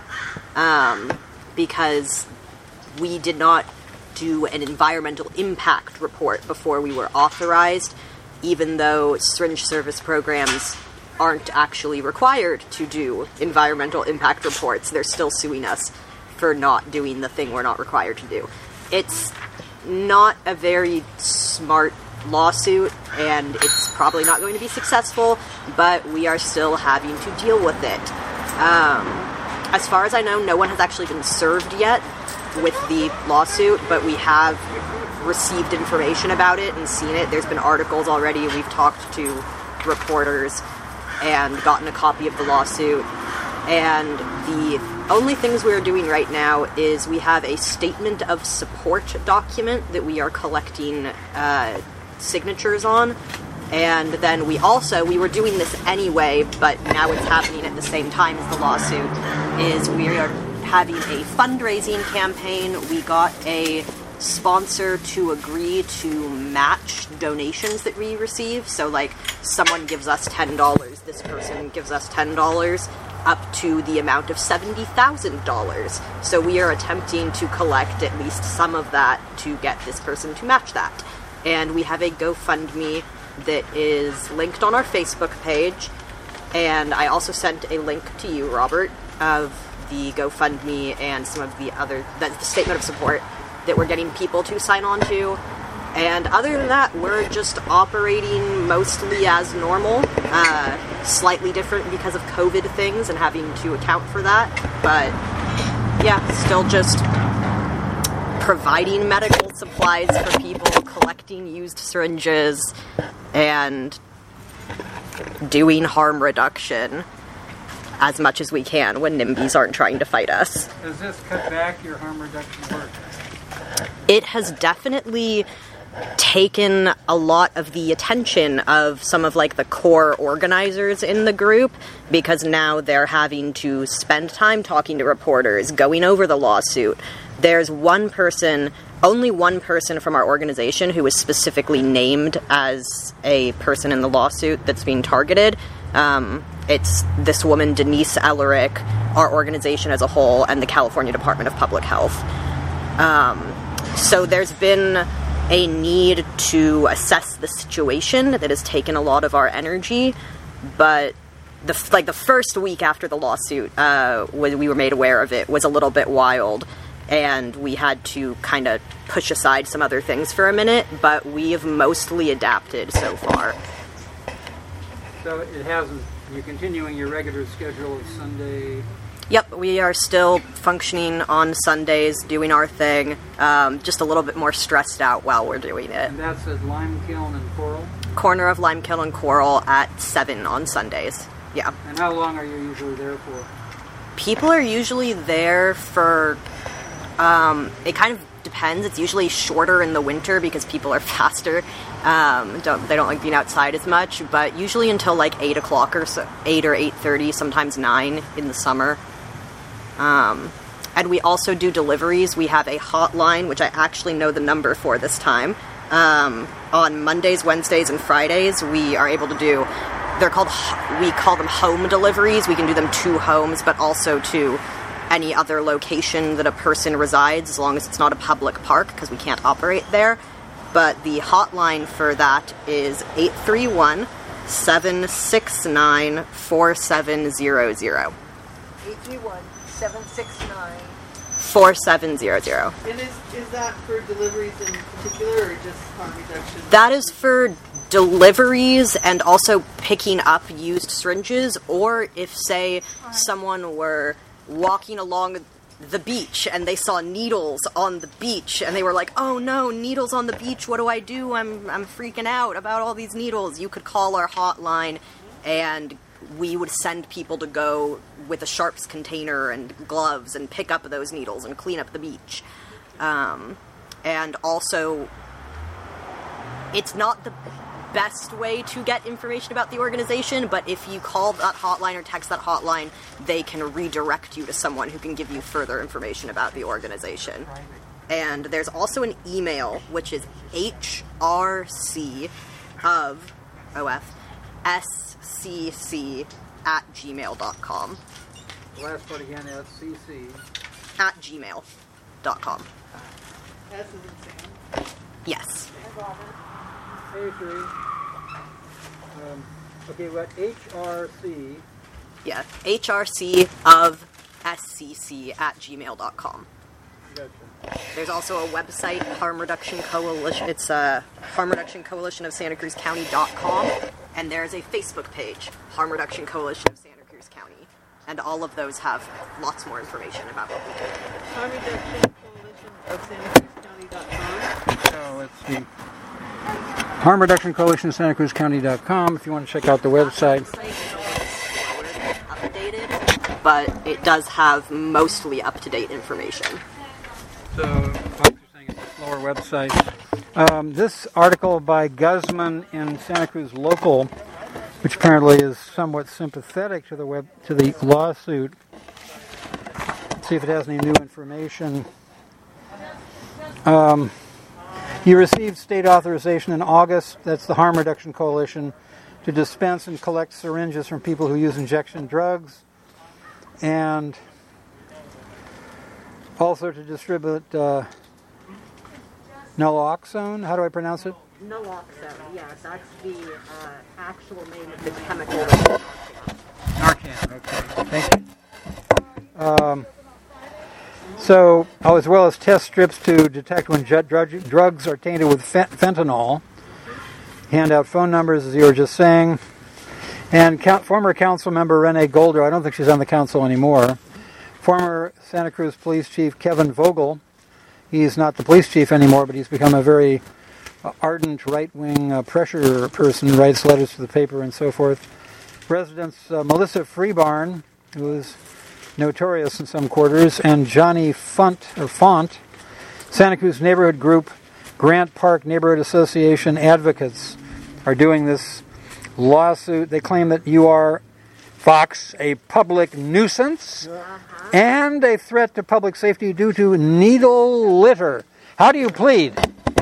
um, because we did not do an environmental impact report before we were authorized, even though syringe service programs aren't actually required to do environmental impact reports. They're still suing us for not doing the thing we're not required to do. It's not a very smart lawsuit, and it's probably not going to be successful, but we are still having to deal with it. Um, as far as I know, no one has actually been served yet with the lawsuit, but we have received information about it and seen it. There's been articles already. We've talked to reporters and gotten a copy of the lawsuit. And the only things we're doing right now is we have a statement of support document that we are collecting uh, signatures on. And then we also, we were doing this anyway, but now it's happening at the same time as the lawsuit, is we are having a fundraising campaign. We got a sponsor to agree to match donations that we receive. So, like, someone gives us ten dollars, this person gives us ten dollars, up to the amount of seventy thousand dollars. So we are attempting to collect at least some of that to get this person to match that. And we have a GoFundMe that is linked on our Facebook page. And I also sent a link to you, Robert, of the GoFundMe and some of the other, the, the statement of support that we're getting people to sign on to. And other than that, we're just operating mostly as normal, uh, slightly different because of COVID things and having to account for that. But yeah, still just providing medical supplies for people, collecting used syringes, and doing harm reduction as much as we can when NIMBYs aren't trying to fight us. Does this cut back your harm reduction work? It has definitely taken a lot of the attention of some of like the core organizers in the group, because now they're having to spend time talking to reporters, going over the lawsuit. There's one person, only one person from our organization who is specifically named as a person in the lawsuit that's being targeted. Um, it's this woman, Denise Ellerick, our organization as a whole, and the California Department of Public Health. Um, so there's been a need to assess the situation that has taken a lot of our energy, but the like the first week after the lawsuit, uh, when we were made aware of it, was a little bit wild, and we had to kind of push aside some other things for a minute, but we have mostly adapted so far. So it hasn't, you're continuing your regular schedule of Sunday? Yep, we are still functioning on Sundays, doing our thing, um, just a little bit more stressed out while we're doing it. And that's at Lime Kiln and Coral? corner of Limekiln and Coral at seven on Sundays. Yeah. And how long are you usually there for? People are usually there for, um, it kind of depends. It's usually shorter in the winter because people are faster. Um, don't, they don't like being outside as much, but usually until like eight o'clock or so, eight or eight thirty, sometimes nine in the summer. Um, and we also do deliveries. We have a hotline, which I actually know the number for this time. Um, on Mondays, Wednesdays, and Fridays, we are able to do, they're called, we call them home deliveries. We can do them to homes, but also to any other location that a person resides, as long as it's not a public park, because we can't operate there. But the hotline for that is eight three one, seven six nine, four seven zero zero. eight three one, seven six nine. four seven zero zero. And is, is that for deliveries in particular, or just harm reduction? That is for deliveries and also picking up used syringes, or if, say, someone were walking along the beach and they saw needles on the beach and they were like, oh no, needles on the beach, what do I do? I'm I'm freaking out about all these needles. You could call our hotline and we would send people to go with a sharps container and gloves and pick up those needles and clean up the beach. Um, and also, it's not the best way to get information about the organization, but if you call that hotline or text that hotline, they can redirect you to someone who can give you further information about the organization. And there's also an email, which is H R C of O F S C C at gmail dot com. Last part again, S C C. At gmail dot com. S is in Sam. Yes. Hey, three. Um, okay, what, H R C? Yeah, H R C of S C C at gmail dot com. Gotcha. There's also a website, Harm Reduction Coalition. It's uh, Harm Reduction Coalition of Santa Cruz County dot com, and there's a Facebook page, Harm Reduction Coalition of Santa Cruz County, and all of those have lots more information about what we do. Harm Reduction Coalition of Santa Cruz County dot com. So let's see. Harm Reduction Coalition of Santa Cruz County dot com if you want to check out the website. Updated, but it does have mostly up-to-date information. So, folks are saying it's a slower website. Um, this article by Guzman in Santa Cruz Local, which apparently is somewhat sympathetic to the web to the lawsuit. Let's see if it has any new information. Um, you received state authorization in August, that's the Harm Reduction Coalition, to dispense and collect syringes from people who use injection drugs, and also to distribute uh, naloxone. How do I pronounce it? Naloxone, yes, that's the uh, actual name of the chemical. Narcan, okay. Thank you. Um, so, oh, as well as test strips to detect when jet drug, drugs are tainted with fent- fentanyl. Hand out phone numbers, as you were just saying. And count, former council member Renee Golder, I don't think she's on the council anymore. Former Santa Cruz Police Chief Kevin Vogel. He's not the police chief anymore, but he's become a very uh, ardent right-wing uh, pressure person, writes letters to the paper and so forth. Residents uh, Melissa Freebarn, who is notorious in some quarters, and Johnny Font, or Font, Santa Cruz Neighborhood Group, Grant Park Neighborhood Association advocates are doing this lawsuit. They claim that you are, Fox, a public nuisance uh-huh. and a threat to public safety due to needle litter. How do you plead?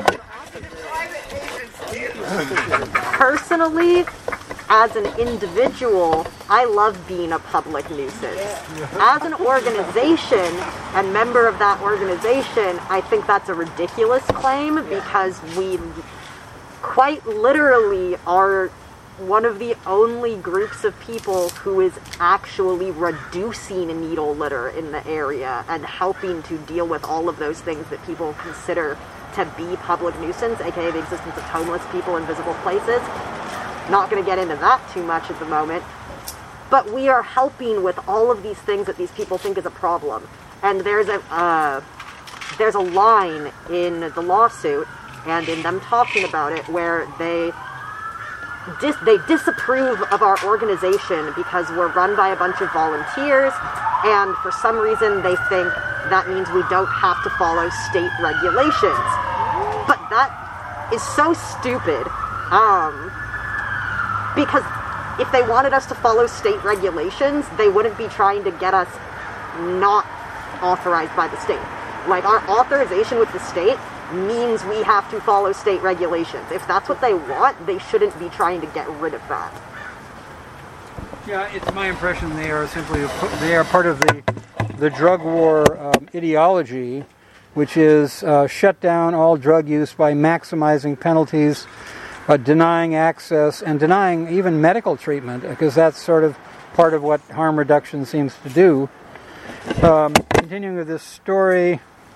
Personally, as an individual, I love being a public nuisance. As an organization and member of that organization, I think that's a ridiculous claim because we quite literally are one of the only groups of people who is actually reducing needle litter in the area and helping to deal with all of those things that people consider to be public nuisance, aka the existence of homeless people in visible places. Not going to get into that too much at the moment. But we are helping with all of these things that these people think is a problem. And there's a uh, there's a line in the lawsuit and in them talking about it where they dis- they disapprove of our organization because we're run by a bunch of volunteers, and for some reason they think that means we don't have to follow state regulations. But that is so stupid, um, because if they wanted us to follow state regulations, they wouldn't be trying to get us not authorized by the state. Like, our authorization with the state means we have to follow state regulations. If that's what they want, they shouldn't be trying to get rid of that. Yeah, it's my impression they are simply, they are part of the, the drug war um, ideology, which is uh, shut down all drug use by maximizing penalties, uh, denying access, and denying even medical treatment, because that's sort of part of what harm reduction seems to do. Um, continuing with this story,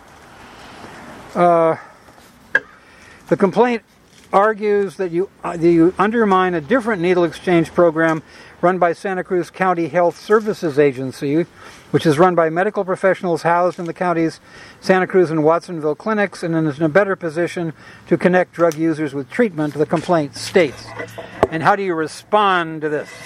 uh, the complaint argues that you, uh, that you undermine a different needle exchange program run by Santa Cruz County Health Services Agency, which is run by medical professionals housed in the county's Santa Cruz and Watsonville clinics and is in a better position to connect drug users with treatment, the complaint states. And how do you respond to this?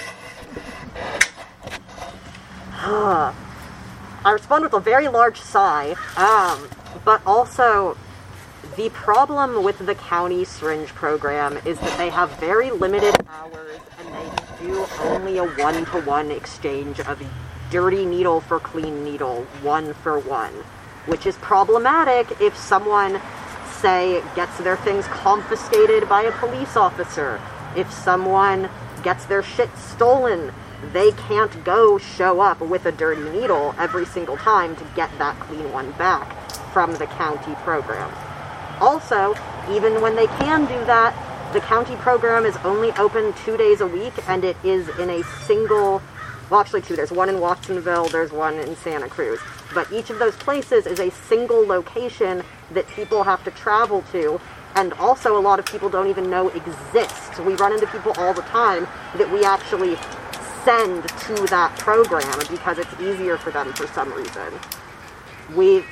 I respond with a very large sigh, um, but also the problem with the county syringe program is that they have very limited hours and they do only a one-to-one exchange of dirty needle for clean needle, one for one, which is problematic if someone, say, gets their things confiscated by a police officer. If someone gets their shit stolen, they can't go show up with a dirty needle every single time to get that clean one back from the county program. Also, even when they can do that, the county program is only open two days a week, and it is in a single, well, actually two, there's one in Watsonville, there's one in Santa Cruz, but each of those places is a single location that people have to travel to, and also a lot of people don't even know exists. We run into people all the time that we actually send to that program because it's easier for them for some reason. We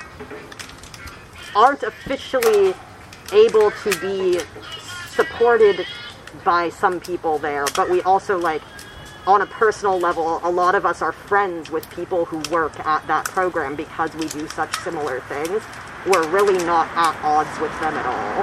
aren't officially able to be supported by some people there, but we also, like, on a personal level, a lot of us are friends with people who work at that program because we do such similar things. We're really not at odds with them at all.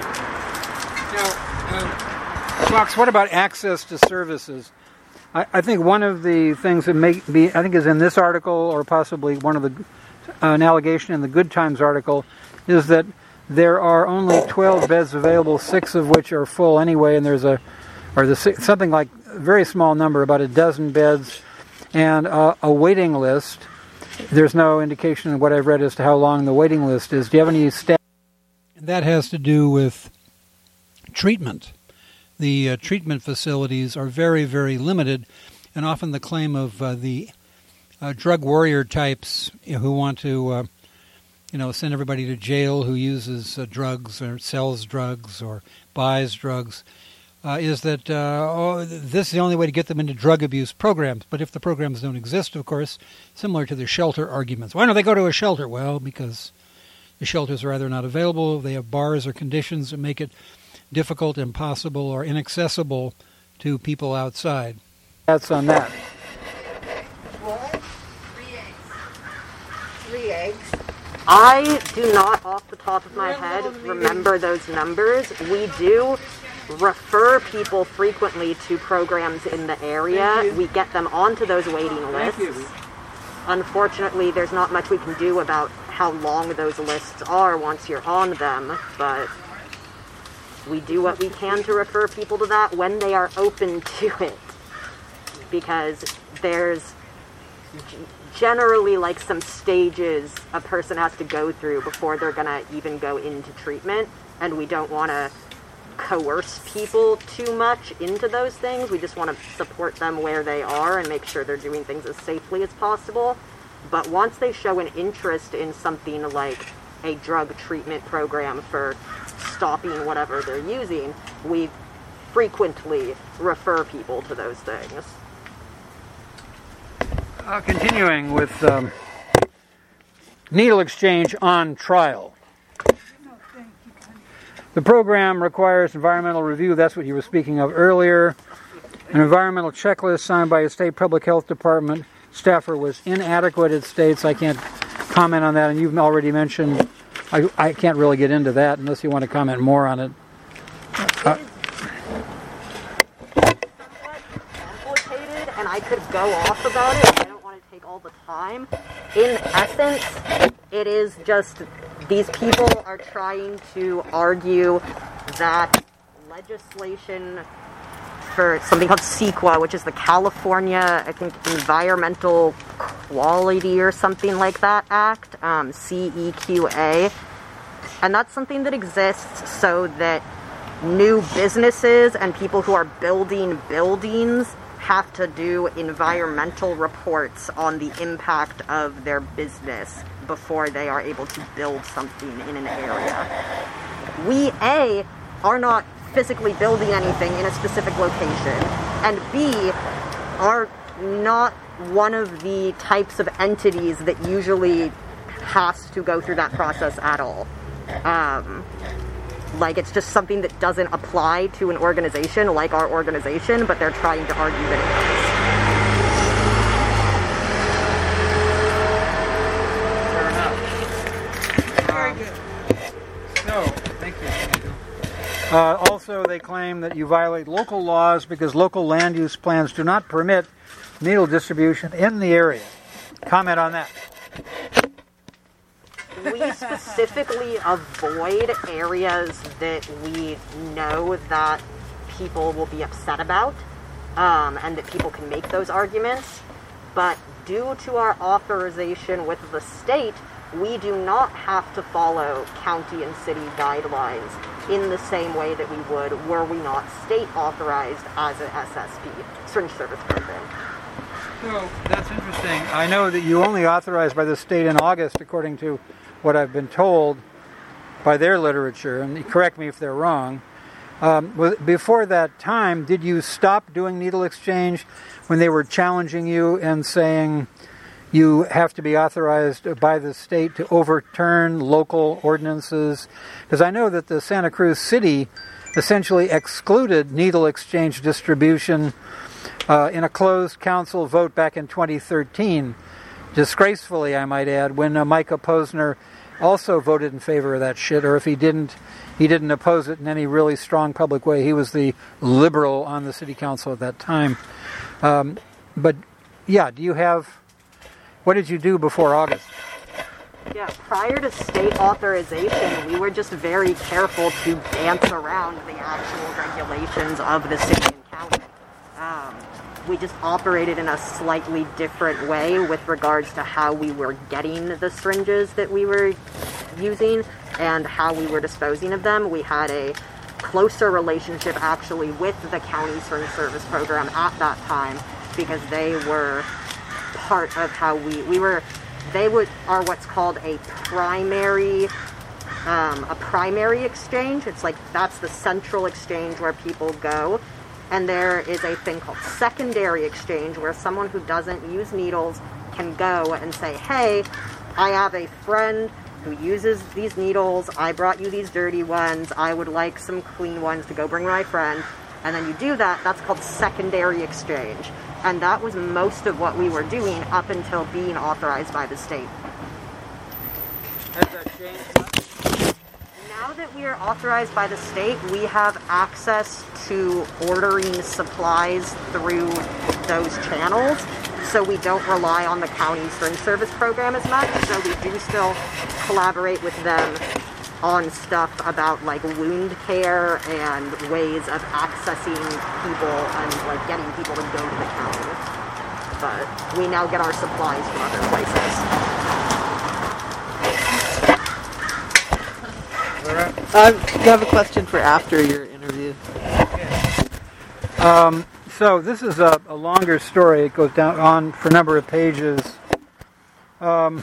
Now, um, Fox, what about access to services? I, I think one of the things that may be, I think is in this article, or possibly one of the, uh, an allegation in the Good Times article, is that there are only twelve beds available, six of which are full anyway, and there's a, or the something like a very small number, about a dozen beds, and uh, a waiting list. There's no indication in what I've read as to how long the waiting list is. Do you have any stats? That has to do with treatment. The uh, treatment facilities are very, very limited, and often the claim of uh, the uh, drug warrior types, you know, who want to, uh, you know, send everybody to jail who uses uh, drugs or sells drugs or buys drugs, uh, is that uh, oh, this is the only way to get them into drug abuse programs. But if the programs don't exist, of course, similar to the shelter arguments. Why don't they go to a shelter? Well, because the shelters are either not available, they have bars or conditions that make it difficult, impossible, or inaccessible to people outside. That's on that. What? Three eggs. Three eggs. I do not, off the top of my head, remember those numbers. We do refer people frequently to programs in the area. We get them onto those waiting lists. Unfortunately, there's not much we can do about how long those lists are once you're on them, but we do what we can to refer people to that when they are open to it. Because there's g- generally like some stages a person has to go through before they're going to even go into treatment, and we don't want to coerce people too much into those things. We just want to support them where they are and make sure they're doing things as safely as possible. But once they show an interest in something like a drug treatment program for stopping whatever they're using, we frequently refer people to those things. Uh, continuing with um, needle exchange on trial. The program requires environmental review. That's what you were speaking of earlier. An environmental checklist signed by a state public health department staffer was inadequate, it states. I can't comment on that, and you've already mentioned, I, I can't really get into that unless you want to comment more on it. Uh, complicated, and I could go off about it. I don't want to take all the time. In essence, it is just these people are trying to argue that legislation for something called CEQA, which is the California, I think, Environmental Quality or something like that Act, um, C E Q A. And that's something that exists so that new businesses and people who are building buildings have to do environmental reports on the impact of their business before they are able to build something in an area. We, A, are not physically building anything in a specific location, and B, are not one of the types of entities that usually has to go through that process at all. Um, like, it's just something that doesn't apply to an organization like our organization, but they're trying to argue that it does. Very good. So, thank you. Uh, also, they claim that you violate local laws because local land use plans do not permit needle distribution in the area. Comment on that. We specifically avoid areas that we know that people will be upset about, um, and that people can make those arguments. But due to our authorization with the state, we do not have to follow county and city guidelines in the same way that we would were we not state authorized as an S S P, Syringe Service Program. So, that's interesting. I know that you only authorized by the state in August, according to what I've been told by their literature, and correct me if they're wrong. Um, before that time, did you stop doing needle exchange when they were challenging you and saying you have to be authorized by the state to overturn local ordinances? Because I know that the Santa Cruz City essentially excluded needle exchange distribution uh, in a closed council vote back in twenty thirteen. Disgracefully, I might add, when uh, Micah Posner also voted in favor of that shit, or if he didn't, he didn't oppose it in any really strong public way. He was the liberal on the city council at that time. Um, but, yeah, do you have... What did you do before August? Yeah, prior to state authorization, we were just very careful to dance around the actual regulations of the city and county. Um, we just operated in a slightly different way with regards to how we were getting the syringes that we were using and how we were disposing of them. We had a closer relationship actually with the county syringe service program at that time because they were part of how we we were they would are what's called a primary um, a primary exchange. It's like that's the central exchange where people go, and there is a thing called secondary exchange where someone who doesn't use needles can go and say, hey, I have a friend who uses these needles, I brought you these dirty ones, I would like some clean ones to go bring my friend. And then you do that, that's called secondary exchange. And that was most of what we were doing up until being authorized by the state. Has that changed much? Now that we are authorized by the state, we have access to ordering supplies through those channels. So we don't rely on the county syringe service program as much. So we do still collaborate with them on stuff about like wound care and ways of accessing people and like getting people to go to the county. But we now get our supplies from other places. Um, I have a question for after your interview. Um, so this is a, a longer story. It goes down on for a number of pages. Um,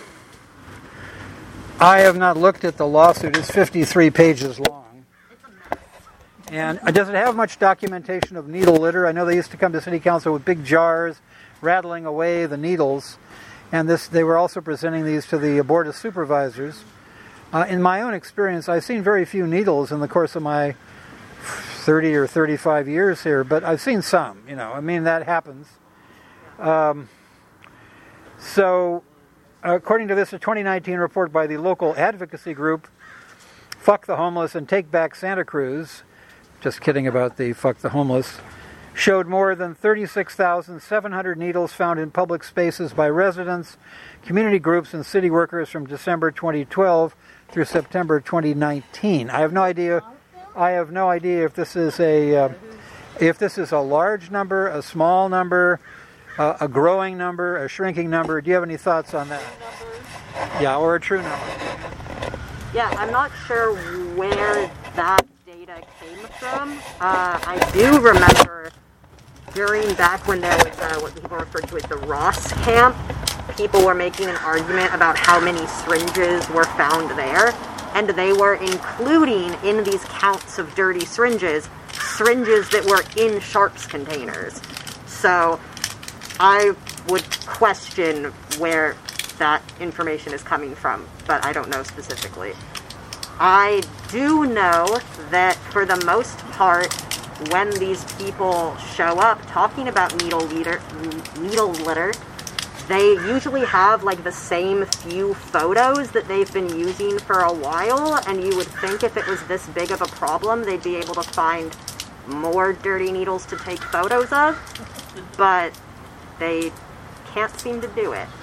I have not looked at the lawsuit. It's fifty-three pages long. And does it have much documentation of needle litter? I know they used to come to city council with big jars, rattling away the needles. And this, they were also presenting these to the board of supervisors. Uh, in my own experience, I've seen very few needles in the course of my thirty or thirty-five years here, but I've seen some, you know, I mean, that happens. Um, so, according to this, a twenty nineteen report by the local advocacy group, Fuck the Homeless and Take Back Santa Cruz, just kidding about the Fuck the Homeless, showed more than thirty-six thousand seven hundred needles found in public spaces by residents, community groups, and city workers from December twenty twelve through September twenty nineteen. I have no idea. I have no idea if this is a uh, if this is a large number, a small number, uh, a growing number, a shrinking number. Do you have any thoughts on that? Yeah, or a true number. Yeah, I'm not sure where that data came from. Uh, I do remember during back when there was uh, what people referred to as the Ross camp, people were making an argument about how many syringes were found there, and they were including in these counts of dirty syringes, syringes that were in sharps containers. So I would question where that information is coming from, but I don't know specifically. I do know that for the most part, when these people show up talking about needle litter, needle litter, they usually have like the same few photos that they've been using for a while, and you would think if it was this big of a problem, they'd be able to find more dirty needles to take photos of, but they can't seem to do it.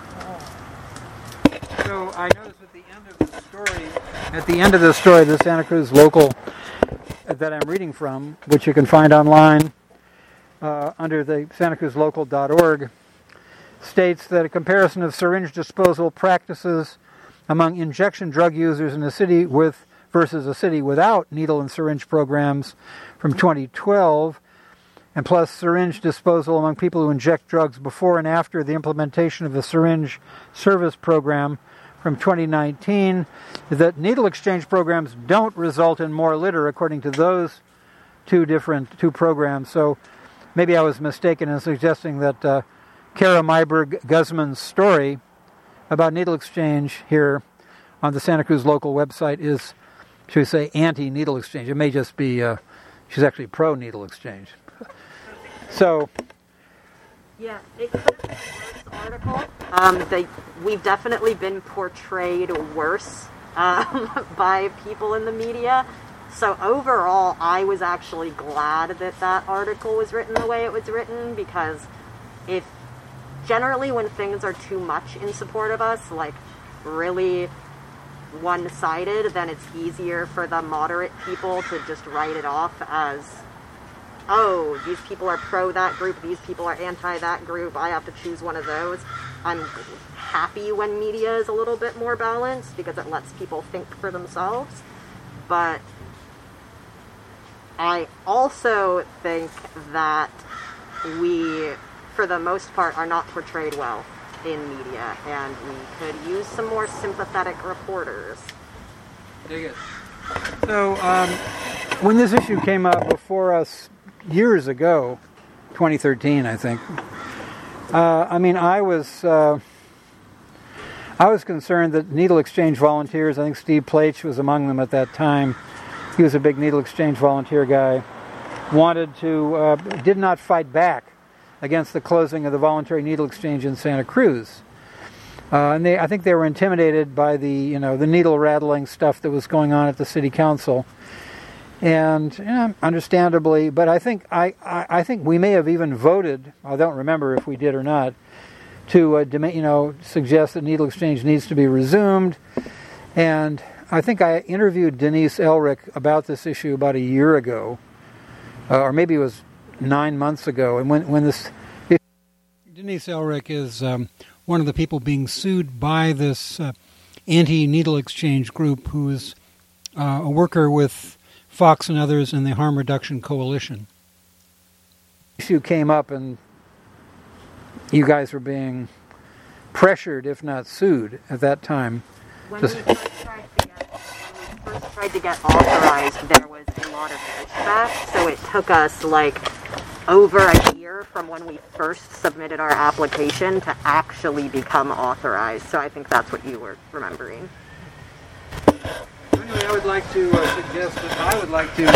So I noticed at the end of the story, at the end of the story, the Santa Cruz Local that I'm reading from, which you can find online uh, under the santa cruz local dot org, states that a comparison of syringe disposal practices among injection drug users in a city with versus a city without needle and syringe programs from twenty twelve, and plus syringe disposal among people who inject drugs before and after the implementation of the syringe service program from twenty nineteen, that needle exchange programs don't result in more litter according to those two different two programs. So maybe I was mistaken in suggesting that uh, Kara Myberg Guzman's story about needle exchange here on the Santa Cruz Local website is, should we say, anti-needle exchange. It may just be, uh, she's actually pro-needle exchange. So, yeah, it could have been a worse article. Um, they, we've definitely been portrayed worse um, by people in the media. So overall, I was actually glad that that article was written the way it was written, because if generally when things are too much in support of us, like really one-sided, then it's easier for the moderate people to just write it off as, oh, these people are pro that group, these people are anti that group, I have to choose one of those. I'm happy when media is a little bit more balanced because it lets people think for themselves. But I also think that we, for the most part, are not portrayed well in media, and we could use some more sympathetic reporters. Dig it. So, um, when this issue came up before us years ago, twenty thirteen, I think, uh, I mean, I was uh, I was concerned that needle exchange volunteers, I think Steve Plach was among them at that time, he was a big needle exchange volunteer guy, wanted to, uh, did not fight back against the closing of the voluntary needle exchange in Santa Cruz. Uh, and they, I think they were intimidated by the, you know, the needle rattling stuff that was going on at the city council. And yeah, understandably, but I think I, I, I think we may have even voted, I don't remember if we did or not, to uh, you know, suggest that needle exchange needs to be resumed. And I think I interviewed Denise Elric about this issue about a year ago, uh, or maybe it was nine months ago. And when when this issue... Denise Elric is um, one of the people being sued by this uh, anti-needle exchange group, who is uh, a worker with Fox and others in the Harm Reduction Coalition. The issue came up, and you guys were being pressured, if not sued, at that time. When Just... we first tried to get, when we first tried to get authorized, there was a lot of pushback, so it took us like over a year from when we first submitted our application to actually become authorized. So I think that's what you were remembering. Anyway, I would like to uh, suggest that I would like to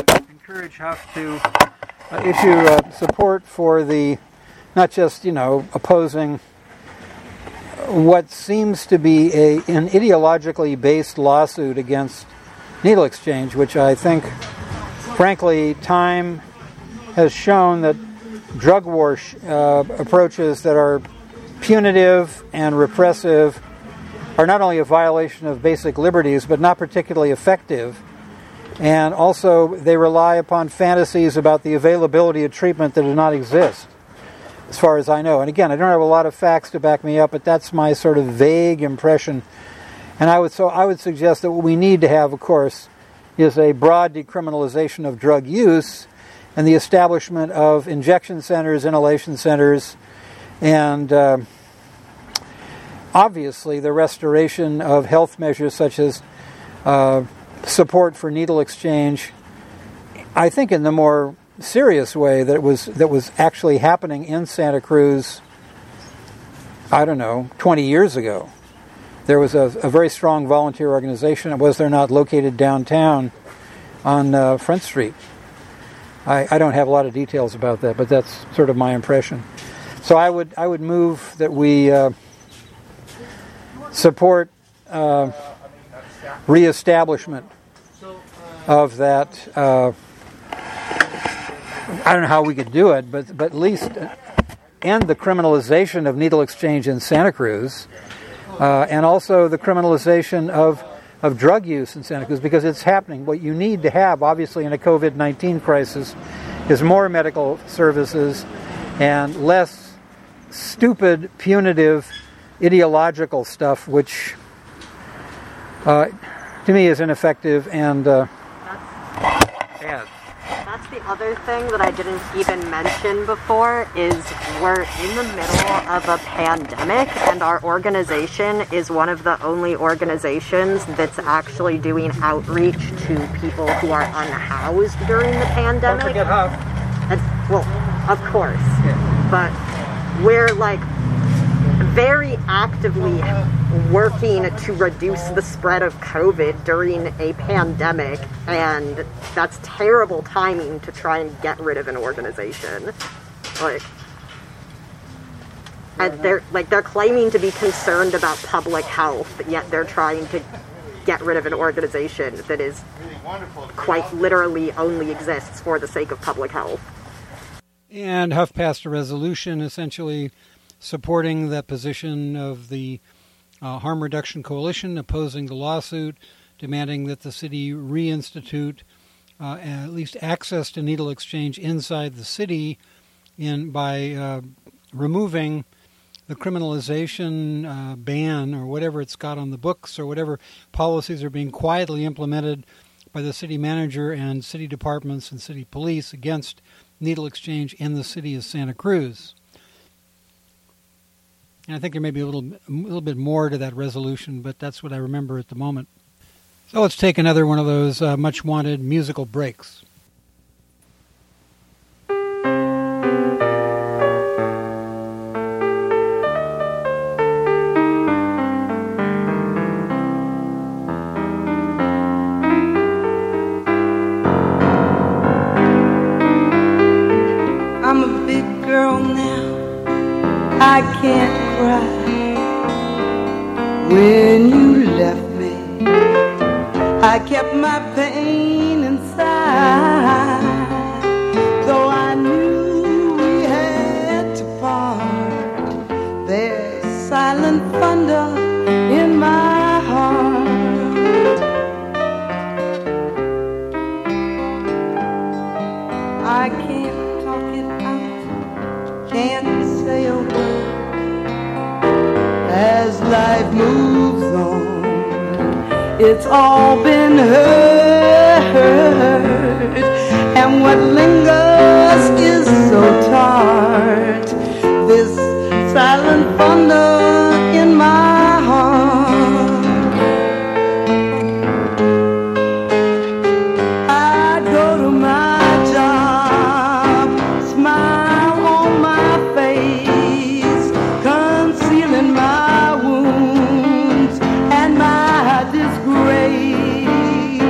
encourage Huff to uh, issue uh, support for the, not just, you know, opposing what seems to be a an ideologically based lawsuit against needle exchange, which I think, frankly, time has shown that drug war sh- uh, approaches that are punitive and repressive are not only a violation of basic liberties, but not particularly effective. And also, they rely upon fantasies about the availability of treatment that does not exist, as far as I know. And again, I don't have a lot of facts to back me up, but that's my sort of vague impression. And I would so I would suggest that what we need to have, of course, is a broad decriminalization of drug use and the establishment of injection centers, inhalation centers, and uh, obviously the restoration of health measures such as uh, support for needle exchange. I think in the more serious way that was that was actually happening in Santa Cruz, I don't know, twenty years ago. There was a, a very strong volunteer organization, was there not, located downtown on uh, Front Street. I, I don't have a lot of details about that, but that's sort of my impression. So I would I would move that we uh, support uh, reestablishment of that. Uh, I don't know how we could do it, but but at least end the criminalization of needle exchange in Santa Cruz, uh, and also the criminalization of of drug use in Santa Cruz, because it's happening. What you need to have, obviously, in a covid nineteen crisis is more medical services and less stupid, punitive, ideological stuff, which uh, to me is ineffective and uh, bad. That's the other thing that I didn't even mention before, is we're in the middle of a pandemic, and our organization is one of the only organizations that's actually doing outreach to people who are unhoused during the pandemic. Don't forget Huff. And, well, of course. Yeah. But we're like very actively working to reduce the spread of COVID during a pandemic, and that's terrible timing to try and get rid of an organization. Like, and they're like they're claiming to be concerned about public health, yet they're trying to get rid of an organization that is quite literally only exists for the sake of public health. And Huff passed a resolution essentially supporting that position of the uh, Harm Reduction Coalition, opposing the lawsuit, demanding that the city reinstitute uh, at least access to needle exchange inside the city in by uh, removing the criminalization uh, ban or whatever it's got on the books, or whatever policies are being quietly implemented by the city manager and city departments and city police against needle exchange in the city of Santa Cruz. And I think there may be a little, a little bit more to that resolution, but that's what I remember at the moment. So let's take another one of those uh, much-wanted musical breaks. I'm a big girl now, I can't cry. When you left me, I kept my pain inside. Though I knew we had to part, there's silent thunder in my heart. I can't talk it out, can't say a word. As life moves on, it's all been heard, and what lingers is so tart. This silent thunder in my heart. I go to my job, smile on my face, concealing my wounds and my disgrace.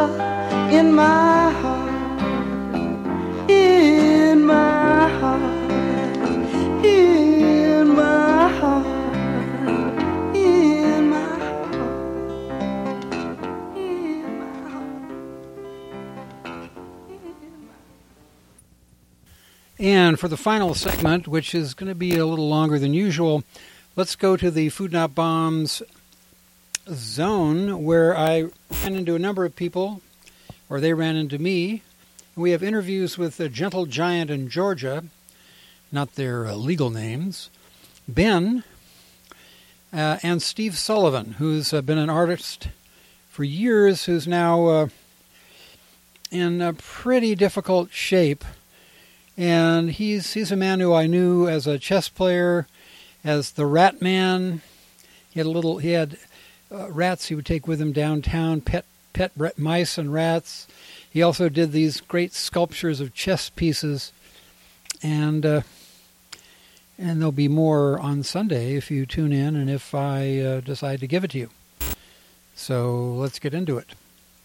whisper in my heart, in my heart, in my heart, in my heart, in my heart. And for the final segment, which is going to be a little longer than usual, let's go to the Food Not Bombs zone, where I ran into a number of people, or they ran into me. We have interviews with a gentle giant in Georgia, not their uh, legal names, Ben, uh, and Steve Sullivan, who's uh, been an artist for years, who's now uh, in a pretty difficult shape. And he's he's a man who I knew as a chess player, as the Rat Man. He had a little. He had uh, rats he would take with him downtown, pet pet mice and rats. He also did these great sculptures of chess pieces, and uh, and there'll be more on Sunday if you tune in and if I uh, decide to give it to you. So let's get into it.